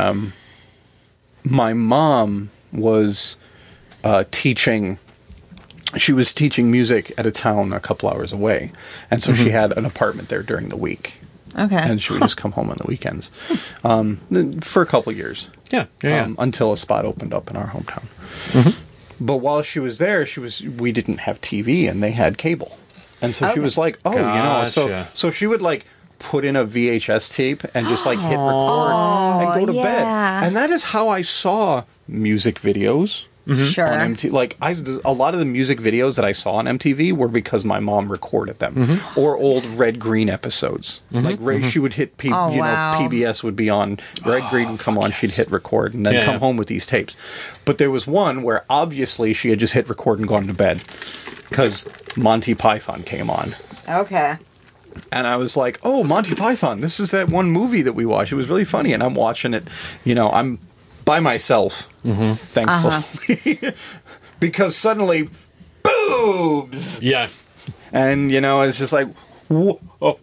my mom was teaching... She was teaching music at a town a couple hours away. And so she had an apartment there during the week. Okay. And she would just come home on the weekends for a couple years. Yeah. Until a spot opened up in our hometown. But while she was there, we didn't have TV and they had cable. And so she was like, so she would like put in a VHS tape and just like hit record and go to bed. And that is how I saw music videos. Sure. On MTV. Like a lot of the music videos that I saw on MTV were because my mom recorded them, or old Red Green episodes. Like she would hit PBS would be on, Red Green would come on, she'd hit record, and then come home with these tapes. But there was one where obviously she had just hit record and gone to bed because Monty Python came on. Okay. And I was like, oh, Monty Python, this is that one movie that we watched. It was really funny, and I'm watching it. I'm by myself, thankfully, because suddenly, boobs. Yeah, and it's just like, whoa,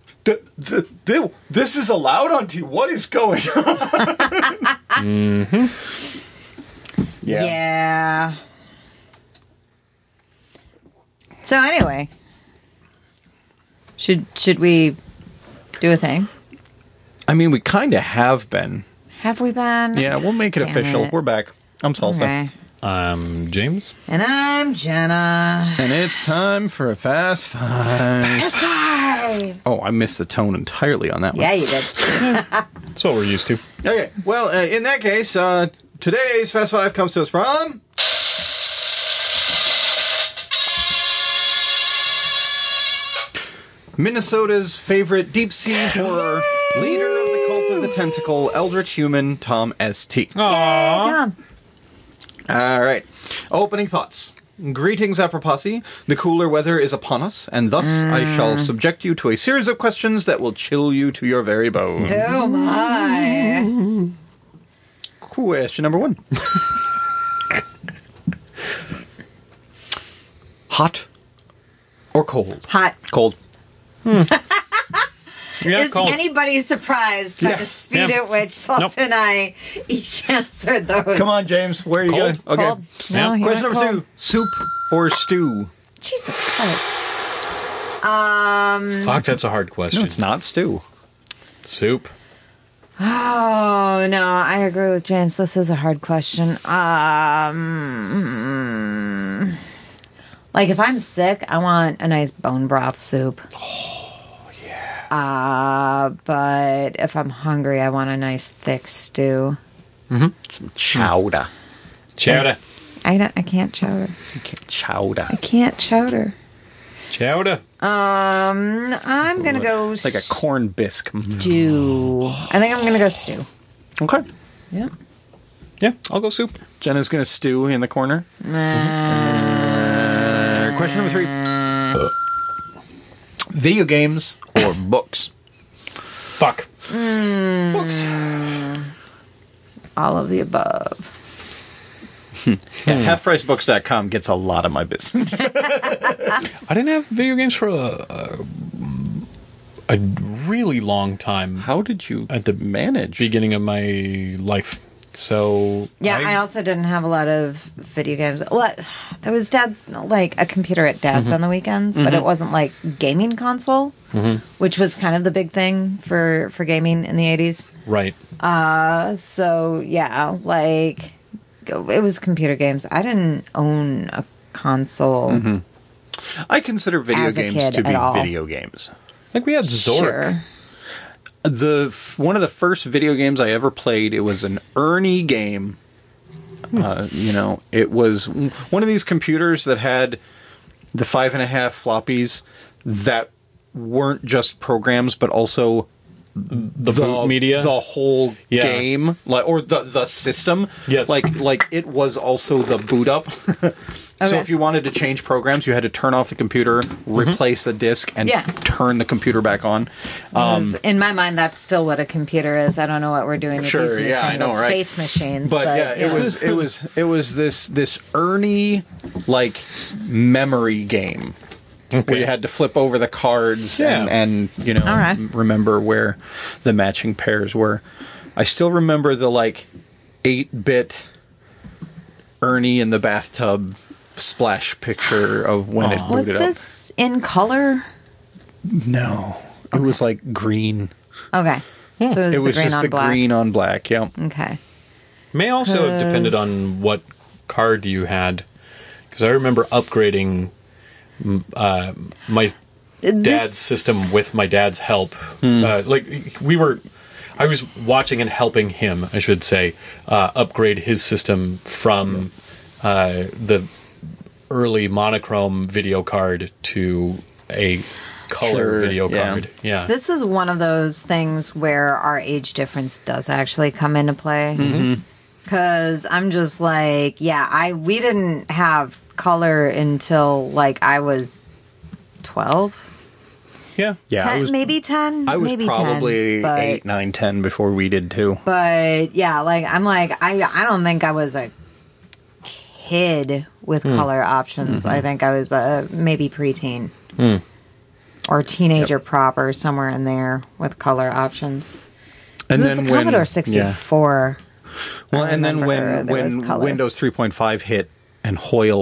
this is allowed on TV. What is going on? Yeah. So anyway, should we do a thing? I mean, we kind of have been. Have we been? Yeah, we'll make it official. We're back. I'm Salsa. Okay. I'm James. And I'm Jenna. And it's time for a Fast Five. Fast Five! Oh, I missed the tone entirely on that one. Yeah, you did. That's what we're used to. Okay, well, in that case, today's Fast Five comes to us from... Minnesota's favorite deep sea horror, leader of the Cult of the Tentacle, Eldritch Human, Tom St. Tom. All right. Opening thoughts. Greetings, Aproposse. The cooler weather is upon us, and thus I shall subject you to a series of questions that will chill you to your very bones. Oh my. Question number 1. Hot or cold? Hot. Cold. Yeah, Is cold. anybody surprised by the speed Yeah. at which Salsa Nope. and I each answered those? Come on, James. Where are you Cold. going? Okay. Cold. No, Yeah. he Question went number cold. 2. Soup or stew? Jesus Christ. Fuck, that's a hard question. No, it's not stew. Soup. Oh no, I agree with James. This is a hard question. Like if I'm sick, I want a nice bone broth soup. Oh yeah. But if I'm hungry, I want a nice thick stew. Chowder. Chowder. I can't chowder. Chowder. I can't chowder. Chowder. I'm gonna go It's like a corn bisque. stew. I think I'm gonna go stew. Okay. Yeah. Yeah, I'll go soup. Jenna's going to stew in the corner. Question number 3. Video games or books? Fuck. Books. All of the above. Yeah, halfpricebooks.com gets a lot of my business. I didn't have video games for a really long time How did you at the manage? beginning of my life. So Yeah, I also didn't have a lot of video games. What? There was Dad's, like, a computer at Dad's on the weekends, but it wasn't, like, gaming console, which was kind of the big thing for gaming in the 80s. right. So, yeah, like, it was computer games. I didn't own a console. I consider video As a games kid to be at all. video games. Like we had Zork. Sure. One of the first video games I ever played, it was an Ernie game. It was one of these computers that had the 5.5 floppies that weren't just programs, but also The boot media. the whole Yeah. game, or the system. Yes. like it was also the boot up. So Okay. if you wanted to change programs, you had to turn off the computer, replace the disk, and Yeah. turn the computer back on. 'Cause in my mind, that's still what a computer is. I don't know what we're doing with Sure, these yeah, I know, newfangled right? space machines. But yeah, it was this Ernie like memory game where you had to flip over the cards Yeah. and All right. remember where the matching pairs were. I still remember the like 8-bit Ernie in the bathtub splash picture of when it was booted this in color? up. No, it was like green. Okay. So it was It the was green just on the black. green on black. Yeah. Okay. May also have depended 'Cause- on what card you had, because I remember upgrading my dad's system with my dad's help. I was watching and helping him, I should say, upgrade his system from the early monochrome video card to a color Sure, video yeah. card. Yeah. This is one of those things where our age difference does actually come into play. Because I'm just like, we didn't have color until like I was 12. Yeah. Yeah, 10, maybe 10. I was maybe probably 10, but, 8, 9, 10 before we did too. But yeah, like I'm like, I don't think I was a kid with color options. I think I was maybe preteen. Or teenager proper, somewhere in there with color options. And This was then the when Commodore 64. well, I and then remember there was when color. Windows 3.5 hit and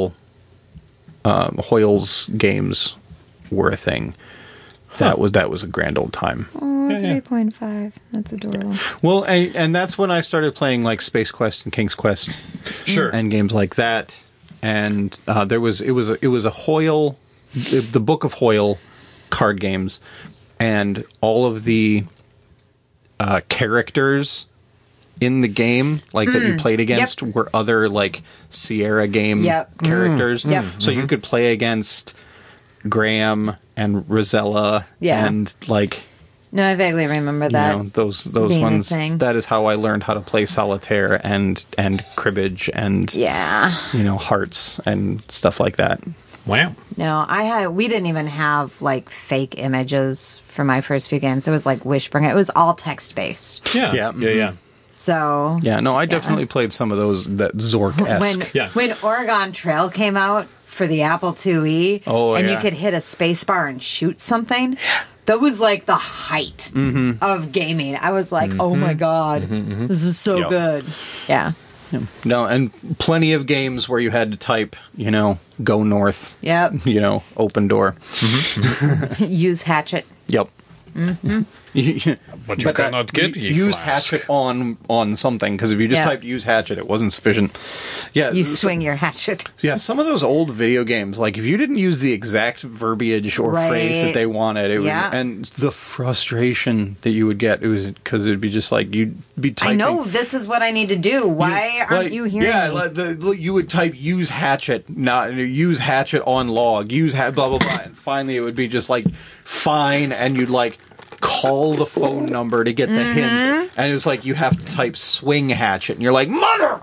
Hoyle's games were a thing, that was a grand old time. Oh, Yeah. 3.5. That's adorable. Well, and that's when I started playing like Space Quest and King's Quest Sure. and games like that. And it was a Hoyle, the Book of Hoyle card games, and all of the characters in the game, like that you played against, were other like Sierra game Yep. characters. Yep. So you could play against Graham and Rosella Yeah. and like No, I vaguely remember that. those being a ones. thing. That is how I learned how to play solitaire and cribbage and Yeah. hearts and stuff like that. Wow. No, we didn't even have like fake images for my first few games. It was like Wishbringer. It was all text based. Yeah. Yeah, Yeah. Yeah. So Yeah, no, I definitely played some of those that Zork-esque. when Oregon Trail came out for the Apple IIe, Oh, and you yeah. could hit a space bar and shoot something, that was like the height of gaming. I was like, oh my god, this is so Yep. good. Yeah. No, and plenty of games where you had to type, go north, Yep. open door. Use hatchet. Yep. But you cannot get ye use flask. hatchet on something, because if you just Yeah. typed use hatchet, it wasn't sufficient. Yeah, You swing your hatchet. Yeah, some of those old video games, like if you didn't use the exact verbiage or phrase that Right. they wanted, it Yeah. was, and the frustration that you would get, it was because it'd be just like you'd be I typing. know this is what I need to do. Why aren't you hearing Yeah, me? like you would type use hatchet, not use hatchet on log, blah blah blah, and finally it would be just like fine, and you'd like call the phone number to get the Mm-hmm. hint, and it was like you have to type swing hatchet, and you're like mother.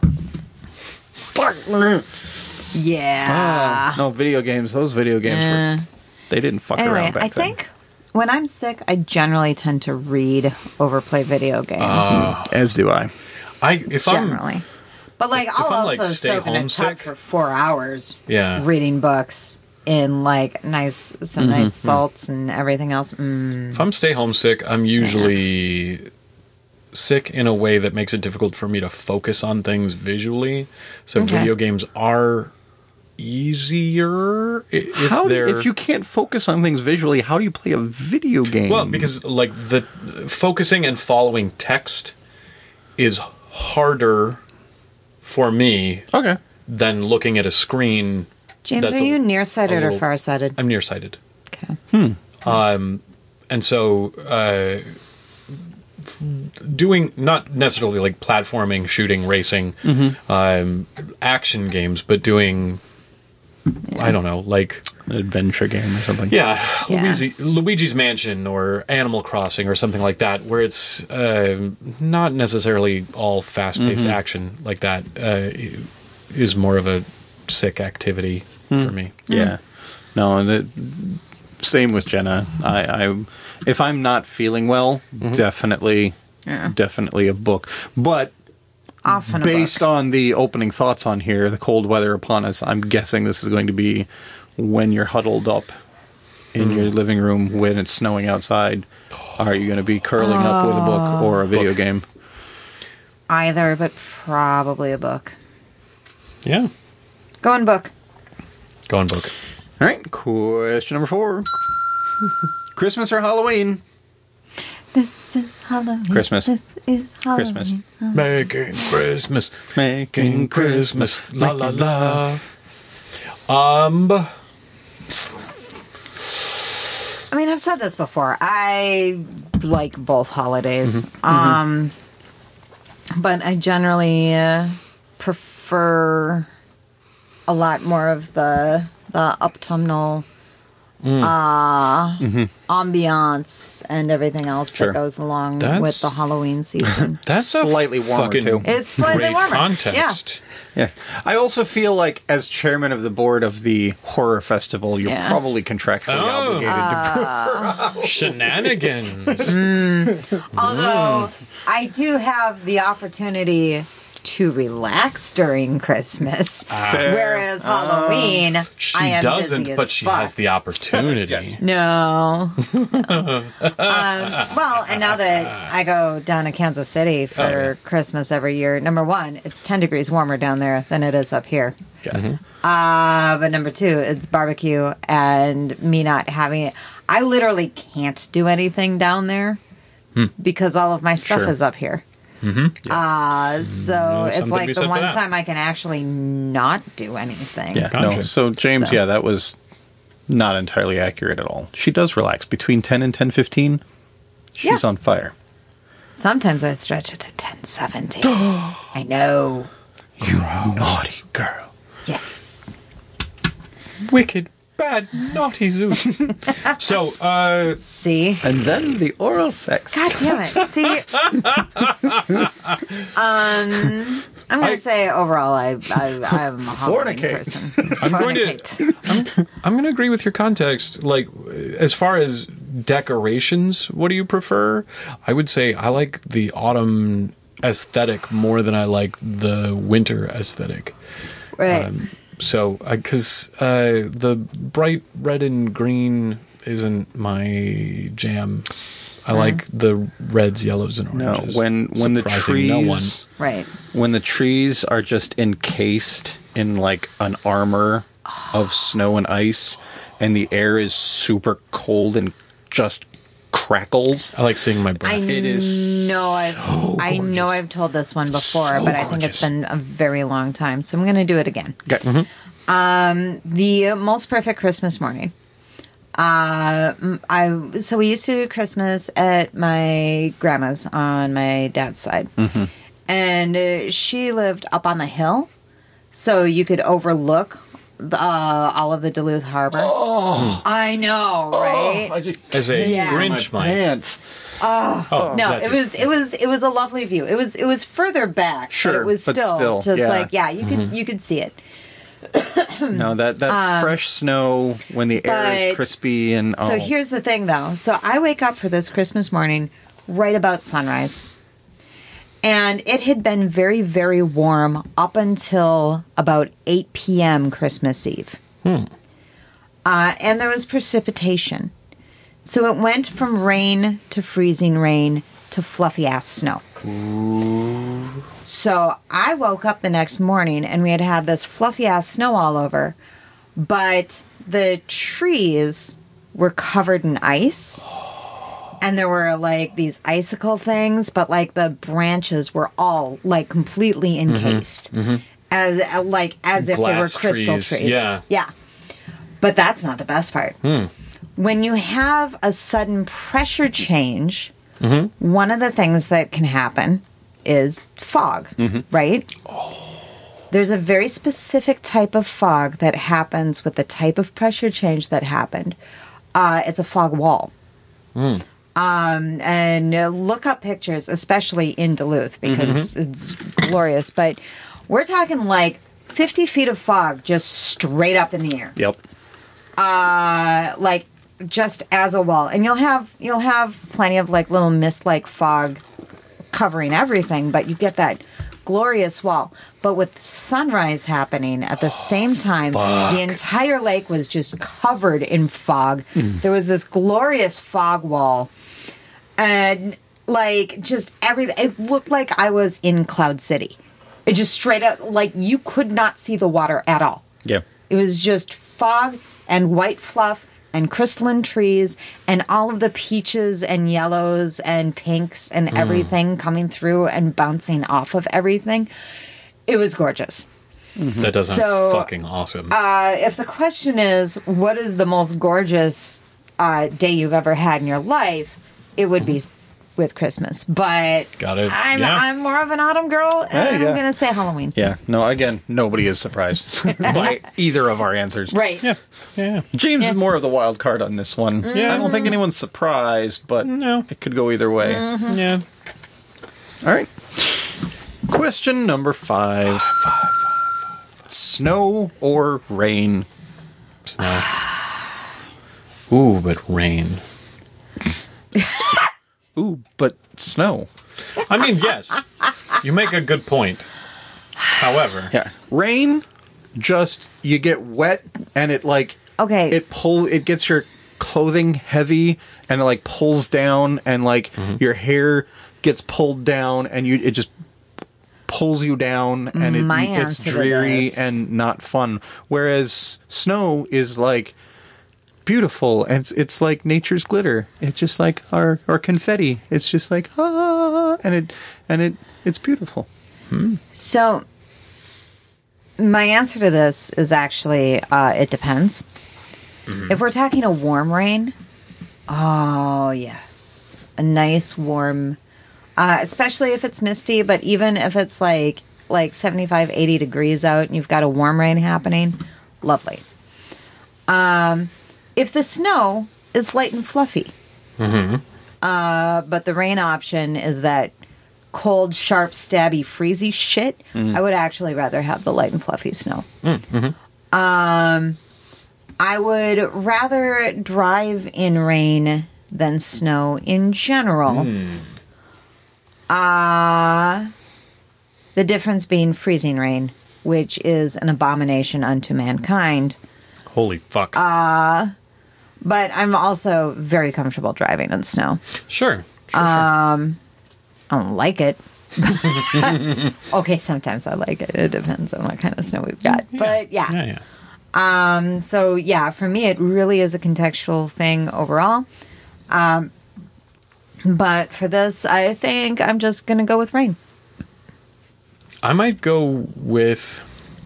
Yeah. No, video games. Those video games were. They didn't fuck Anyway, around back I then. think when I'm sick, I generally tend to read over play video games. As do I. If I'm Generally. But like I'll I'm, like, also stay soak in a tub homesick- for 4 hours Yeah. reading books in like nice salts and everything else. if I'm stay homesick, I'm usually sick in a way that makes it difficult for me to focus on things visually. So Okay. video games are easier If you can't focus on things visually, how do you play a video game? well, because like the focusing and following text is harder for me okay. than looking at a screen. James, That's are you a nearsighted or little- farsighted? I'm nearsighted. Okay. And so doing not necessarily like platforming, shooting, racing, action games, but doing I don't know, like An adventure game or something. yeah. Yeah. Luigi's Mansion or Animal Crossing or something like that, where it's not necessarily all fast-paced action like that. Is more of a sick activity for me. Yeah. No, and same with Jenna. I if I'm not feeling well, definitely a book. But Often a based book. on the opening thoughts on here, the cold weather upon us, I'm guessing this is going to be when you're huddled up in your living room when it's snowing outside. Are you going to be curling up with a book or a video Book. game? Either, but probably a book. Yeah. Go on book. Go on, book. All right, question number 4. Christmas or Halloween? This is Halloween. Christmas. This is Halloween. Christmas. Making Christmas. Making Christmas. La la la. I mean, I've said this before. I like both holidays. But I generally prefer a lot more of the autumnal ambiance and everything else Sure. that goes along That's- with the Halloween season. That's Slightly a warmer, fucking too. It's slightly great warmer. context. Yeah. I also feel like, as chairman of the board of the horror festival, you're Yeah. probably contractually Oh. obligated to Shenanigans. Although I do have the opportunity to relax during Christmas, Fair. whereas Halloween, I She am doesn't, busy but as she fuck. has the opportunity. Yes. No. Well, and now that I go down to Kansas City for yeah. Christmas every year, number one, it's 10 degrees warmer down there than it is up here. Yeah. But number two, it's barbecue and me not having it. I literally can't do anything down there because all of my stuff Sure. is up here. So it's something to like be the said for one that. time I can actually not do anything. Yeah. Gotcha. No. So, James, So. yeah, that was not entirely accurate at all. She does relax. Between 10 and 10:15, she's Yeah. on fire. Sometimes I stretch it to 10:17. I know. You naughty girl. Yes. Wicked bad, naughty Zeus. So, See? And then the oral sex. God damn it. See? I'm going to say overall, I'm a Halloween Fornicate. person. I'm going to Fornicate. I'm going to agree with your context. Like, as far as decorations, what do you prefer? I would say I like the autumn aesthetic more than I like the winter aesthetic. Right. So, because the bright red and green isn't my jam. I like the reds, yellows, and No, oranges. when the Surprising no one. trees Right. when the trees are just encased in like an armor of snow and ice, and the air is super cold and just crackles. I like seeing my breath. I know I've told this one before, but I think it's been a very long time, so I'm going to do it again. Okay. The most perfect Christmas morning. So we used to do Christmas at my grandma's on my dad's side, and she lived up on the hill, so you could overlook all of the Duluth Harbor. Oh, I know, right? As a Yeah. Grinch might. Pants. Oh, No, that it was a lovely view. It was further back, but Sure, it was but still still, just yeah. like you could see it. No, that fresh snow when the air is but- crispy and So here's the thing, though. So I wake up for this Christmas morning right about sunrise. And it had been very, very warm up until about 8 p.m. Christmas Eve. And there was precipitation. So it went from rain to freezing rain to fluffy-ass snow. So I woke up the next morning and we had this fluffy-ass snow all over. But the trees were covered in ice. And there were like these icicle things, but like the branches were all like completely encased, as if they were Glass crystal trees, trees. yeah. yeah. But that's not the best part. When you have a sudden pressure change, one of the things that can happen is fog, right? There's a very specific type of fog that happens with the type of pressure change that happened. It's a fog wall. And look up pictures, especially in Duluth, because it's glorious. But we're talking like 50 feet of fog just straight up in the air. Yep. Like just as a wall. And you'll have plenty of like little mist-like fog covering everything, but you get that glorious wall. But with sunrise happening at the same time, the entire lake was just covered in fog. There was this glorious fog wall. And like just everything, it looked like I was in Cloud City. It just straight up, like you could not see the water at all. Yeah. It was just fog and white fluff and crystalline trees and all of the peaches and yellows and pinks and everything coming through and bouncing off of everything. It was gorgeous. That does sound So, fucking awesome. If the question is, what is the most gorgeous day you've ever had in your life, it would be with Christmas. But Got it. I'm Yeah. I'm more of an autumn girl, and yeah. I'm going to say Halloween. Yeah. No, again, nobody is surprised by either of our answers. Right. Yeah. James is more of the wild card on this one. Yeah. I don't think anyone's surprised, but No. it could go either way. Yeah. All right. Question number 5. Snow or rain? Snow. Ooh, but rain. Ooh, but snow. I mean, yes. You make a good point. However, Yeah. Rain, just you get wet and it like Okay. it gets your clothing heavy and it like pulls down and like your hair gets pulled down and it just pulls you down and My it's answer to dreary this- and not fun. Whereas snow is like beautiful and it's like nature's glitter. It's just like our confetti. It's just like and it's beautiful. So, my answer to this is actually it depends. If we're talking a warm rain, oh yes, a nice warm, especially if it's misty. But even if it's like 75, 80 degrees out, and you've got a warm rain happening, lovely. If the snow is light and fluffy, but the rain option is that cold, sharp, stabby, freezy shit, I would actually rather have the light and fluffy snow. I would rather drive in rain than snow in general. The difference being freezing rain, which is an abomination unto mankind. Holy fuck. But I'm also very comfortable driving in snow. Sure. I don't like it. Okay, sometimes I like it. It depends on what kind of snow we've got. But yeah. So yeah, for me, it really is a contextual thing overall. But for this, I think I'm just going to go with rain. I might go with...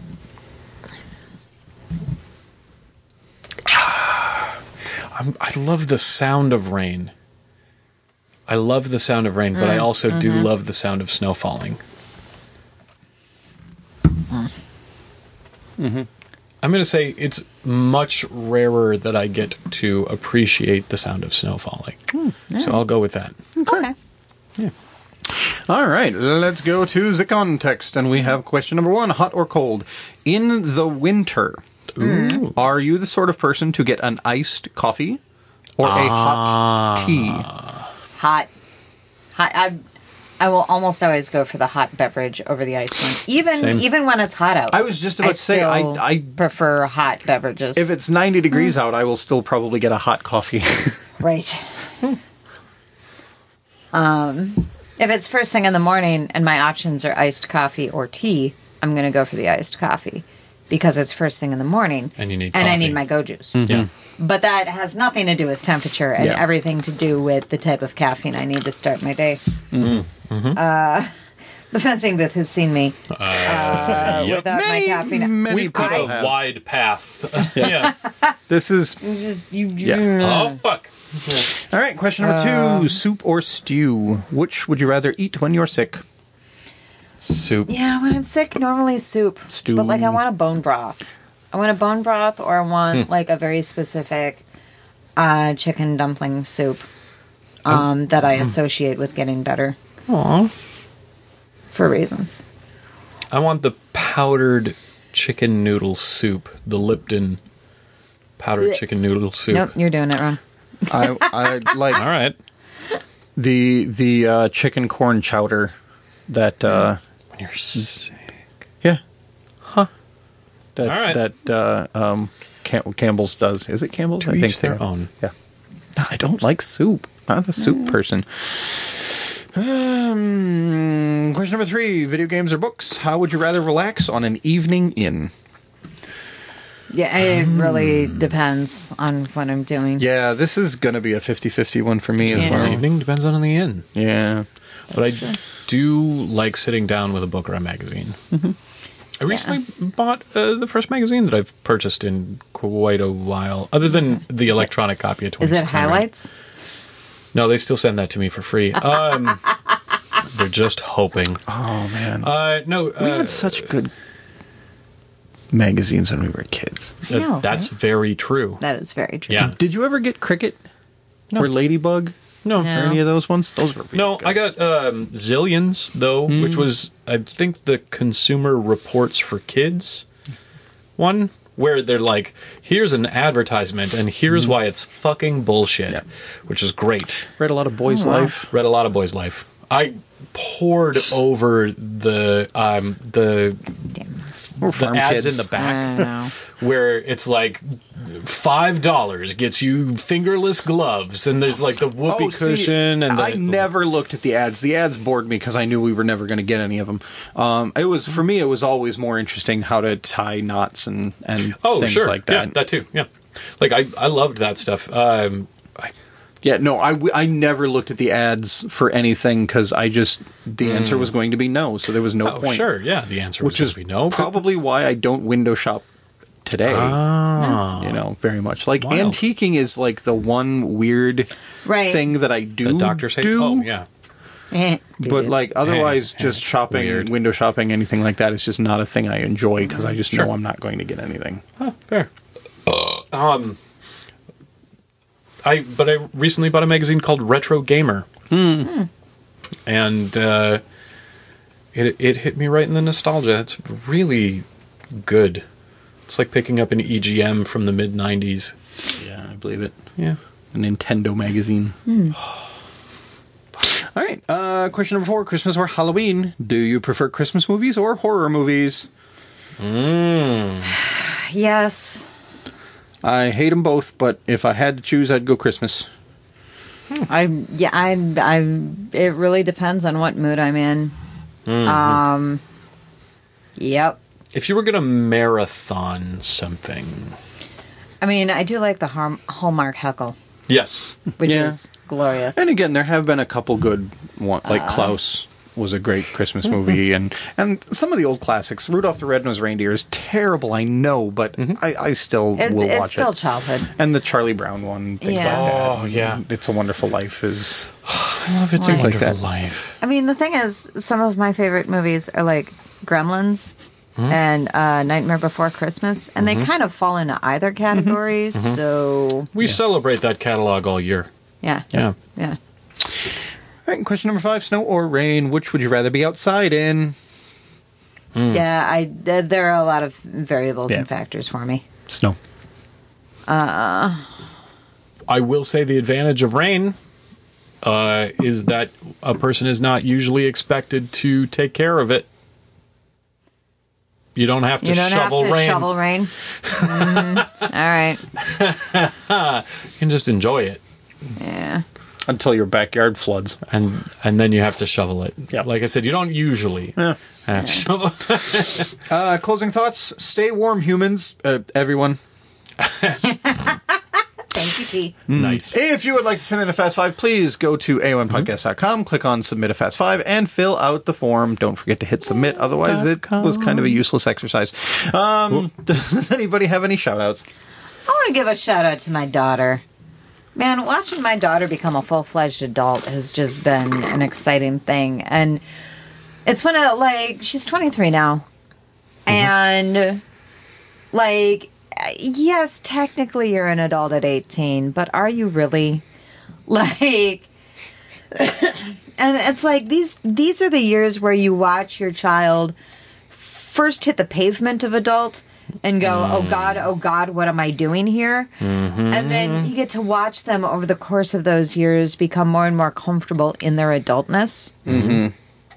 I love the sound of rain. I love the sound of rain, but I also do love the sound of snow falling. I'm going to say it's much rarer that I get to appreciate the sound of snow falling. So I'll go with that. Okay. Yeah. All right, let's go to the context, and we have question number 1, hot or cold. In the winter, are you the sort of person to get an iced coffee or a hot tea? Hot. I will almost always go for the hot beverage over the iced one. Same. Even when it's hot out. I was just about to say, I prefer hot beverages. if it's 90 degrees out, I will still probably get a hot coffee. Right. If it's first thing in the morning and my options are iced coffee or tea, I'm going to go for the iced coffee because it's first thing in the morning. And you need I coffee. need my go juice. Yeah. But that has nothing to do with temperature and Yeah. everything to do with the type of caffeine I need to start my day. The fencing booth has seen me without my caffeine. Many We've got people a have. wide path. Yeah. This is... It's just you. Oh, fuck. All right, question number 2, soup or stew? Which would you rather eat when you're sick? Soup. Yeah, when I'm sick, normally soup. Stew. But like, I want a bone broth. I want a bone broth, or I want like a very specific chicken dumpling soup that I associate with getting better Aw. for reasons. I want the powdered chicken noodle soup. The Lipton powdered chicken noodle soup. Nope, you're doing it wrong. I like All right. the chicken corn chowder that When you're sick. yeah. Huh. That All right. Campbell's does. Is it Campbell's? To each their they- own. Yeah. No, I don't like soup. I'm not a soup person. Question number 3, video games or books? How would you rather relax on an evening in? Yeah, it really depends on what I'm doing. Yeah, this is going to be a 50-50 one for me as Yeah. One well. evening depends on the inn. Yeah. But I true. do like sitting down with a book or a magazine. I recently bought the first magazine that I've purchased in quite a while, other than the electronic copy of 26. Is it highlights? No, they still send that to me for free. They're just hoping. Oh, man. No, we had such good magazines when we were kids. I know, that's right? very true. That is very true. Yeah. Did you ever get Cricket? No. Or Ladybug? No, No. Or any of those ones? Those were really No, good. I got Zillions, though, which was, I think, the Consumer Reports for Kids one, where they're like, here's an advertisement, and here's why it's fucking bullshit, Yeah. which is great. read a lot of Boys' Life. Read a lot of Boys' Life. I poured over the Or Farm ads Kids. in the I back, know. where it's like $5 gets you fingerless gloves, and there's like the whoopee cushion, and I the, never looked at the ads. The ads bored me because I knew we were never going to get any of them. It was for me. It was always more interesting how to tie knots and oh things sure, like that. yeah, that too, yeah. Like I loved that stuff. Yeah, no, I never looked at the ads for anything because the answer was going to be no, so there was no Oh, point. sure, yeah. The answer Which was is going to be no. probably why I don't window shop today. You know, very much. Like Wild. antiquing is like the one weird Right. thing that I do. The doctors hate. do. Oh yeah. But like otherwise, Yeah, just shopping, weird. window shopping, anything like that is just not a thing I enjoy because I just Sure. know I'm not going to get anything. Huh, fair. I recently bought a magazine called Retro Gamer. And it hit me right in the nostalgia. It's really good. It's like picking up an EGM from the mid-90s. Yeah, I believe it. Yeah. A Nintendo magazine. All right. Question number 4, Christmas or Halloween? Do you prefer Christmas movies or horror movies? Yes. I hate them both, but if I had to choose, I'd go Christmas. It really depends on what mood I'm in. Yep. If you were going to marathon something... I mean, I do like the Hallmark Heckle, Yes. which Yeah. is glorious. And again, there have been a couple good ones, like Klaus was a great Christmas movie, and some of the old classics. Rudolph the Red-Nosed Reindeer is terrible, I know, but I still will watch It's still it. childhood. And the Charlie Brown one, things Yeah. like that. Oh, yeah. It's a Wonderful Life is... I love It's a Things like Wonderful that. Life. I mean, the thing is, some of my favorite movies are like Gremlins and Nightmare Before Christmas, and they kind of fall into either category. So We celebrate that catalog all year. yeah, Yeah. yeah. All right, question number 5, snow or rain, which would you rather be outside in? Yeah, there are a lot of variables Yeah. and factors for me. Snow. I will say the advantage of rain is that a person is not usually expected to take care of it. You don't have to You don't shovel have to rain. shovel rain. All right. You can just enjoy it. Yeah. Until your backyard floods. And then you have to shovel it. Yeah. Like I said, you don't usually have to shovel. Closing thoughts. Stay warm, humans. Everyone. Thank you, T. Nice. If you would like to send in a Fast 5, please go to aonpodcast.com, click on Submit a Fast 5, and fill out the form. Don't forget to hit submit, otherwise it was kind of a useless exercise. Does anybody have any shout-outs? I want to give a shout out to my daughter. Man, watching my daughter become a full-fledged adult has just been an exciting thing. And it's when she's 23 now. And, yes, technically you're an adult at 18, but are you really? And it's like, these are the years where you watch your child first hit the pavement of adult and go, oh God, what am I doing here? And then you get to watch them over the course of those years become more and more comfortable in their adultness. And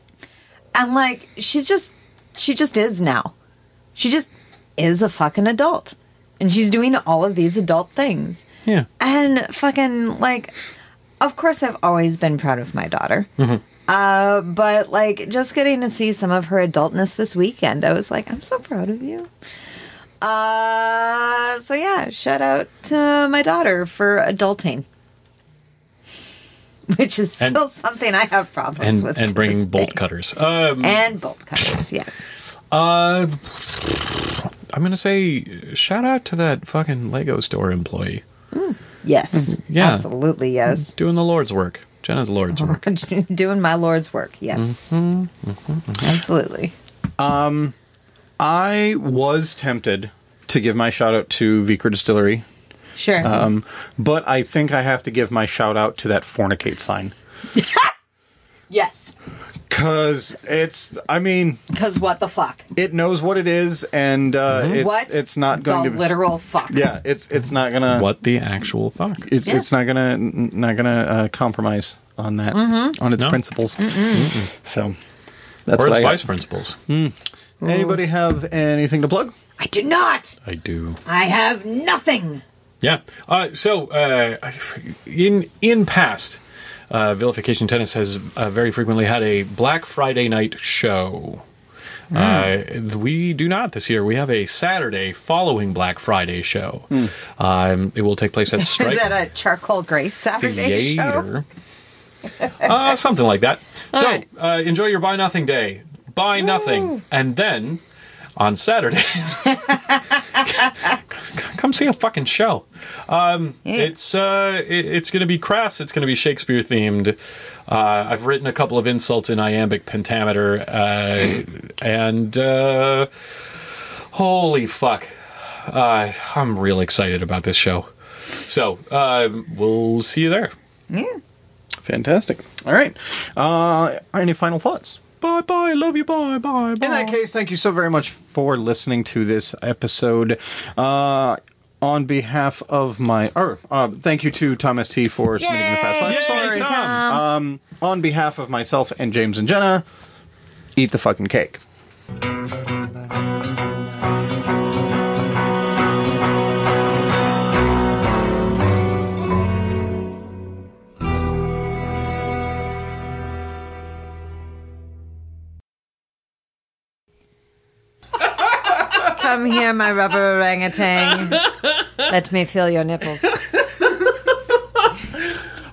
she just is now. She just is a fucking adult. And she's doing all of these adult things. Yeah. And fucking, of course I've always been proud of my daughter. But, just getting to see some of her adultness this weekend, I was like, I'm so proud of you. So yeah, shout out to my daughter for adulting. Which is still something I have problems with. And to bringing this bolt day. cutters. And bolt cutters, yes. I'm going to say shout out to that fucking Lego store employee. Yes. Yeah. Absolutely, yes. Doing the Lord's work. Jenna's Lord's work. Doing my Lord's work, yes. Absolutely. I was tempted to give my shout-out to Vicar Distillery, Sure. but I think I have to give my shout-out to that Fornicate sign. yes. Because because Because what the fuck? it knows what it is, and it's not going the to... literal fuck. Yeah, it's not gonna... What the actual fuck? It's not gonna compromise on that, on its No. principles. So, that's Or what its I vice got. principles. Anybody have anything to plug? I do not. I do. I have nothing. Yeah. In past, Vilification Tennis has very frequently had a Black Friday night show. We do not this year. We have a Saturday following Black Friday show. It will take place at Strike Is that a charcoal gray Saturday show? Theater. Something like that. All So, right. enjoy your Buy Nothing Day. Buy nothing. And then, on Saturday, come see a fucking show. It's going to be crass. It's going to be Shakespeare themed. I've written a couple of insults in iambic pentameter, and holy fuck, I'm real excited about this show. So, we'll see you there. Yeah. Fantastic. All right. Any final thoughts? Bye-bye. Love you. Bye-bye. In that case, thank you so very much for listening to this episode. On behalf of my... thank you to Thomas T. for submitting the Fast Five. Yay, Sorry. Tom. On behalf of myself and James and Jenna, eat the fucking cake. Come here, my rubber orangutan. Let me feel your nipples.